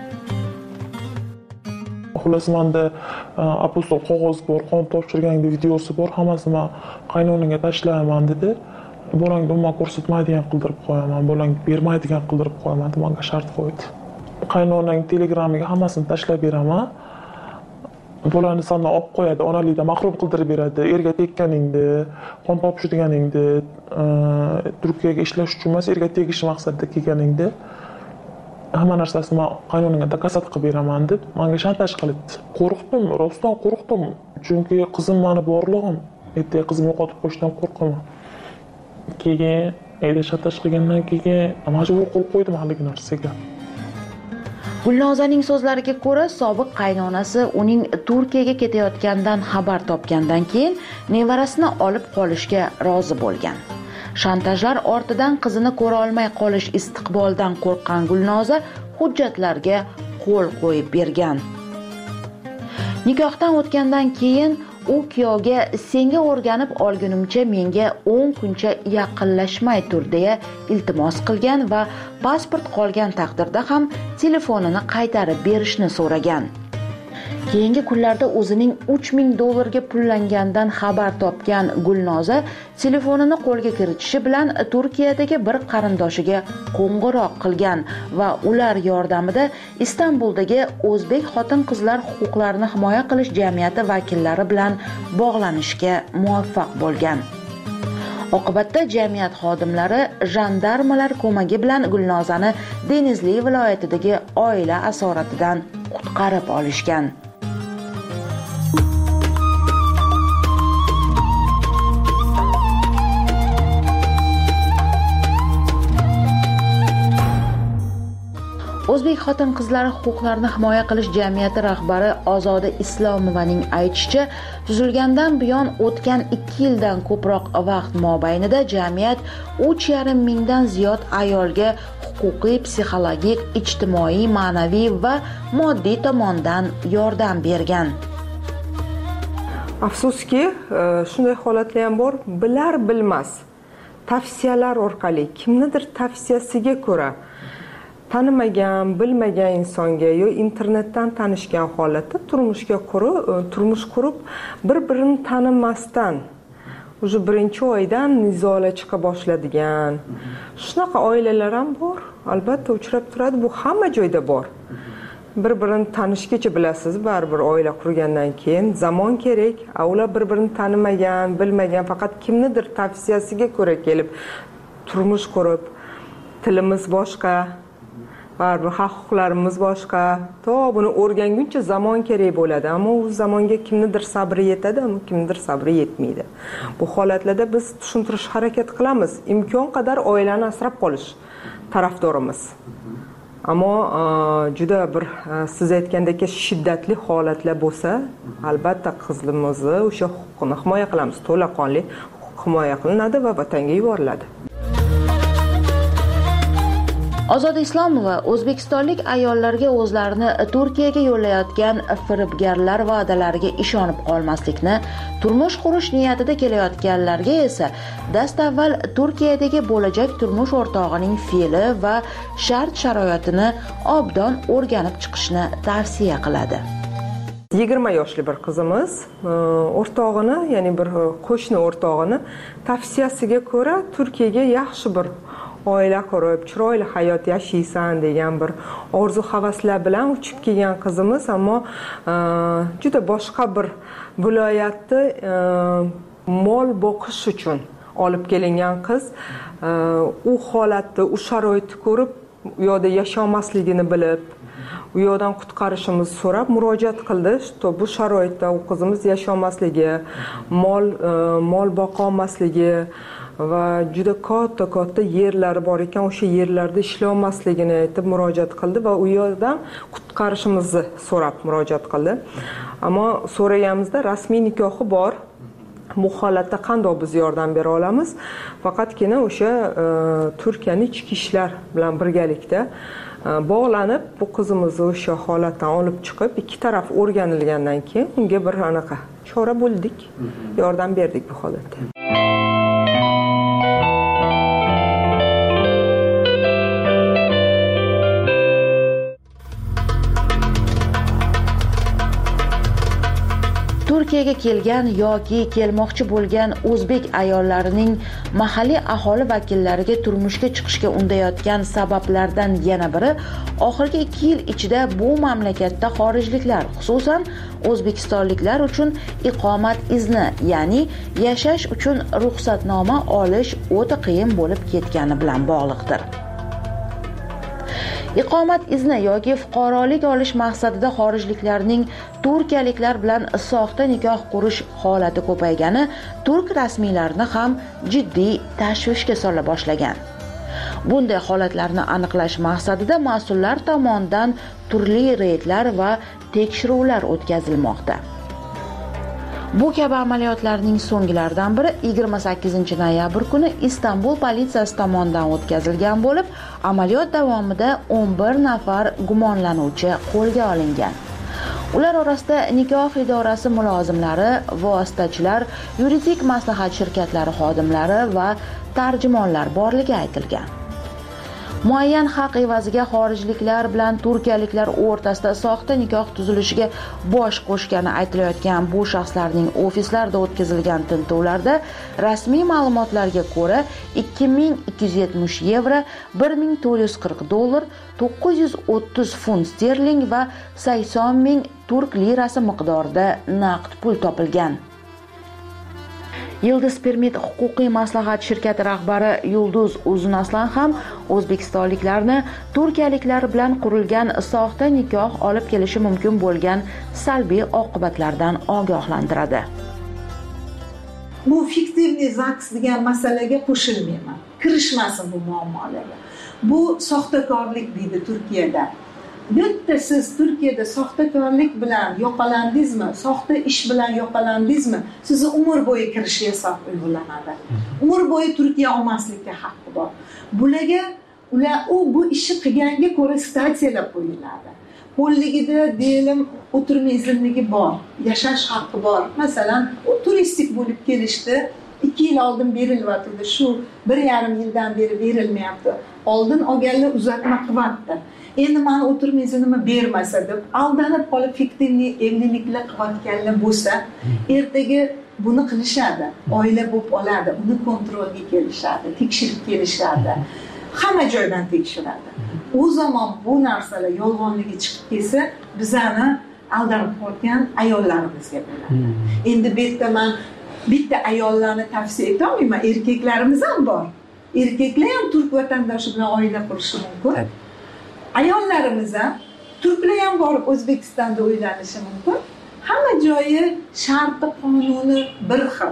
Xullas, menda apostol qog'oz bor, qon topshirganda videosi bor, hammasini qaynonaga tashlayman dedi. Bolangni umuman ko'rsatmaydigan qildirib qo'yaman, bolangni bermaydigan qildirib qo'yaman deb menga shart qo'ydi. Qaynonang Telegram'iga hammasini tashlab beraman. Bolani sendan olib qo'yadi, onalikdan mahrum qildirib beradi. Erga tekkaningda, qon topshirganingda, Turkiyaga ishlash uchun emas, erga tegish maqsadida kelganingda hamma narsasini qaynonangga dokazat qilib beraman deb menga shantaj qildi. Qo'rqdim, rostdan qo'rqdim. Chunki qizim meni borlig'im. Ertaga qizimni yo'qotib qo'yishdan qo'rqaman. Keyin shantaj qilgandan keyin majbur qo'l qo'ydim haligi narsaga. Gulnozaning so'zlariga ko'ra, sobiq qaynonasi uning Turkiyaga ketayotgandan xabar topgandan keyin nevarasini olib qolishga rozi bo'lgan. Shantajlar ortidan qizini ko'ra olmay qolish istiqboldan qo'rqqan Gulnoza hujjatlarga qo'l qo'yib bergan. Nikohdan o'tgandan keyin u kuyovga senga o'rganib olgunimcha menga 10 kuncha yaqinlashmay tur deya iltimos qilgan va pasport qolgan taqdirda ham telefonini qaytarib berishni so'ragan. Keyingi kunlarda o'zining $3000 pullangandan xabar topgan Gulnoza telefonini qo'lga kiritishi bilan Turkiyadagi bir qarindoshiga qo'ng'iroq qilgan va ular yordamida Istanbuldagi O'zbek xotin-qizlar huquqlarini himoya qilish jamiyati vakillari bilan bog'lanishga muvaffaq bo'lgan. Oqibatda jamiyat xodimlari jandarmalar ko'magi bilan Gulnozani Denizli viloyatidagi oila asoratidan qutqarib olishgan. O'zbek xotin-qizlari huquqlarini himoya qilish jamiyati rahbari Ozoda Islomovaning aytishicha, tuzilgandan buyon o'tgan 2 yildan ko'proq vaqt mobaynida jamiyat 3,5 mingdan ziyod ayolga huquqiy, psixologik, ijtimoiy, ma'naviy va moddiy tomondan yordam bergan. Afsuski, shunday holatlar ham bor, bilar bilmas tavsiyalar orqali kimnidir tavsiyasiga ko'ra tanimagan, bilmagan insonga yo internetdan tanishgan holatda turmush qurib bir-birini tanimasdan o'sha birinchi oydan nizolar chiqa boshladigan shunaqa oilalar ham bor. Albatta uchrab turadi, bu hamma joyda bor. Bir-birini tanishgacha bilasiz, baribir oila qurgandan keyin zamon kerak. Ular bir-birini tanimagan, bilmagan, faqat kimnidir tavsiyasiga ko'ra kelib turmush qurib, tilimiz boshqa, baribir huquqlarimiz boshqa. To buni o'rganguncha zamon kerak bo'ladi, ammo u zamonga kimnidir sabri yetadi, ammo kimnidir sabri yetmaydi. Bu holatlarda biz tushuntirish harakat qilamiz, imkon qadar oilani asrab qolish tarafdorimiz. Ammo juda bir siz aytgandek shiddatli holatlar bo'lsa, albatta qizimizni o'sha huquqini himoya qilamiz. To'laqonli huquq himoya qilinadi va vatanga yuboriladi. Ozoda Islomova o'zbekistonlik ayollarga o'zlarini Turkiyaga yo'llayotgan firibgarlar va'dalariga ishonib qolmaslikni, turmush qurish niyatida kelayotganlarga esa dastavval Turkiyadagi bo'lajak turmush o'rtog'ining fe'li va shart-sharoitini obdon o'rganib chiqishni tavsiya qiladi. 20 yoshli bir qizimiz o'rtog'ini, ya'ni bir qo'shni o'rtog'ini tavsiyasiga ko'ra Turkiyaga yaxshi bir oila qurib chiroyli hayot yashaysan degan bir orzu havaslar bilan uchib kelgan qizimiz, ammo juda boshqa bir viloyatda mol boqish uchun olib kelingan qiz. U holatda, u sharoitni ko'rib, u yoqda yashamasligini bilib, u yoqdan qutqarishimizni so'rab murojaat qildi. Bu sharoitda u qizimiz yashaolmasligi, mol boqa olmasligi va juda katta yerlari bor ekan, o'sha yerlarda ishlay olmasligini aytib murojaat qildi va u yoqdan qutqarishimizni so'rab murojaat qildi. Ammo so'raganimizda rasmiy nikohi bor. Bu holatda qanday biz yordam bera olamiz? Faqatgina o'sha Turkiyaning ichki ishlar bilan birgalikda bog'lanib, bu qizimizni o'sha holatdan olib chiqib, ikki taraf o'rganilgandan keyin unga bir anaqa chora bo'ldik, yordam berdik bu holatda. Turkiyaga kelgan yoki kelmoqchi bo'lgan o'zbek ayollarining mahalliy aholi vakillariga turmushga chiqishga undayotgan sabablardan yana biri oxirgi 2 yil ichida bu mamlakatda xorijliklar, xususan o'zbekistonliklar uchun iqomat izni, ya'ni yashash uchun ruxsatnoma olish o'ta qiyin bo'lib ketgani bilan bog'liqdir. Iqomat izni yoki fuqarolik olish maqsadida xorijliklarning turkiyaliklar bilan soxta nikoh qurish holati ko'paygani turk rasmiylarini ham jiddiy tashvishga sola boshlagan. Bunday holatlarni aniqlash maqsadida mas'ullar tomonidan turli reydlar va tekshiruvlar o'tkazilmoqda. Bu kabi amaliyotlarning so'nggilaridan biri 28-noyabr kuni Istanbul politsiyasi tomonidan o'tkazilgan bo'lib, amaliyot davomida 11 nafar gumonlanuvchi qo'lga olingan. Ular orasida nikoh idorasi mulozimlari, vositachilar, yuridik maslahat shirkatlari xodimlari va tarjimonlar borligi aytilgan. Muayyan haq evaziga xorijliklar bilan turkiyaliklar o'rtasida soxta nikoh tuzilishiga bosh qo'shgani aytilayotgan bu shaxslarning ofislarida o'tkazilgan tintuvlarda rasmiy ma'lumotlarga ko'ra 2270 yevro, 1440 dollar, 930 funt sterling va 80 ming turk lirasi miqdorida naqd pul topilgan. Yıldız Permit huquqiy maslahat shirkati rahbari Yulduz Uzunaslan ham o'zbekistonliklarni turkiyaliklar bilan qurilgan soxta nikoh olib kelishi mumkin bo'lgan salbiy oqibatlardan ogohlantiradi. Bu fiktivniy zaks degan masalaga qo'shilmayman. Kirishmasin bu muammolarga. Bu soxtakorlik deydi Turkiyada. Bitta siz Turkiyada soxtakorlik bilan yo'qolandingizmi, soxta ish bilan yo'qolandingizmi, sizni umr bo'yi kirish hisob uygulanadi. Umr bo'yi Turkiya olmaslikka haqqi bor. Ular bu ishni qilganga ko'ra statsiyalar qo'yiladi. Qo'lligida diyelim o'tirma izinligi bor, yashash haqqi bor. Masalan, u turistik bo'lib kelishdi, 2 yil oldin berilyapti, shu 1,5 yildan beri berilmayapti. Oldin olganlar uzatma qilyapti. Endi meni o'tirma iznimni bermasa deb aldanib qolib fiktivniy evliliklar qilayotganlar bo'lsa, ertaga buni qilishadi. Oila bo'lib oladi, uni kontrolga kelishadi, tekshirib kelishadi. Hamma joydan tekshiradi. O zaman bu narsalar yolg'onligi chiqib kelsa, bizani aldanib qolgan ayollarimizga bo'ladi. Endi bu yerda men bitta ayollarni tavsiya eta olmayman, erkaklarimiz ham bor. Erkaklar ham turk vatandoshi bilan oila qurishi mumkin. Ayollarimiz ham turklar ham borib O'zbekistonda uylanishi mumkin. Hamma joyi sharti, qonuni bir xil.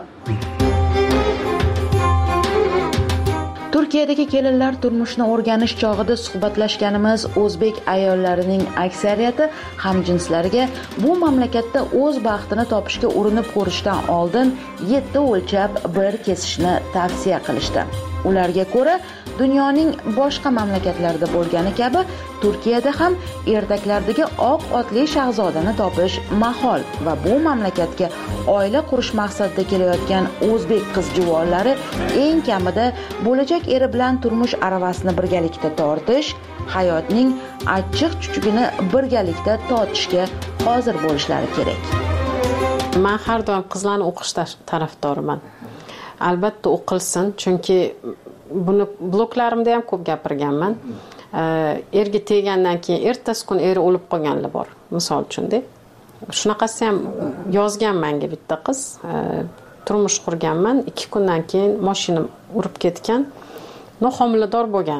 Turkiyadagi kelinlar turmushni o'rganish chog'ida suhbatlashganimiz o'zbek ayollarining aksariyati hamjinslariga bu mamlakatda o'z baxtini topishga urinib ko'rishdan oldin 7 o'lchab bir kesishni tavsiya qilishdi. Ularga ko'ra, dunyoning boshqa mamlakatlarida bo'lgani kabi Turkiyada ham ertaklardagi oq otli shahzodani topish mahol va bu mamlakatga oila qurish maqsadida kelayotgan o'zbek qiz-juvonlari eng kamida bo'lajak eri bilan turmush aravasini birgalikda tortish, hayotning achchiq-chuchugini birgalikda totishga hozir bo'lishlari kerak. Men har doim qizlarni o'qish tarafdoriman. Albatta o'qilsin, chunki buni bloklarimda ham ko'p gapirganman. Erga tegandan keyin ertasi kun eri o'lib qolganlar bor, misol uchun-da. Shunaqasi ham yozgan menga bitta qiz. Turmush qurganman, 2 kundan keyin mashina urib ketgan. Homilador bo'lgan.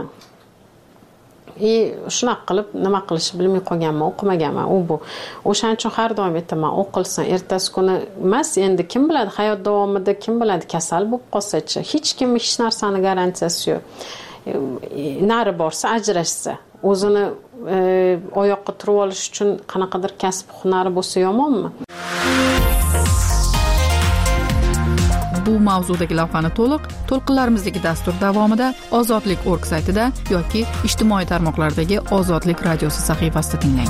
Shunaqa qilib nima qilishni bilmay qolganman, o'qimaganman. Bu o'shaning uchun har doim aytaman, o'qilsin, ertasi kuni emas, endi kim biladi, hayot davomida kim biladi, kasal bo'lib qolsa-chi, hech kim hech narsani garantiyasi yo'q. Nari borsa, ajrashsa, o'zini oyoqqa turib olish uchun qanaqadir kasb hunari bo'lsa yomonmi? Bu mavzudagi lavhani to'lqinlarimizdagi dastur davomida Ozodlik.org saytida yoki ijtimoiy tarmoqlardagi Ozodlik radiosi sahifasida tinglang.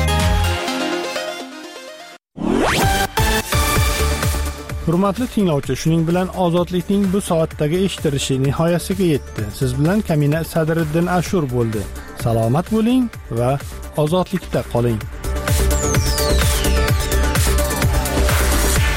Hurmatli tinglovchi, shuning bilan Ozodlikning bu soatdagi eshitilishi nihoyasiga yetdi. Siz bilan Kamina Sadriddin Ashur bo'ldi. Salomat bo'ling va ozodlikda qoling.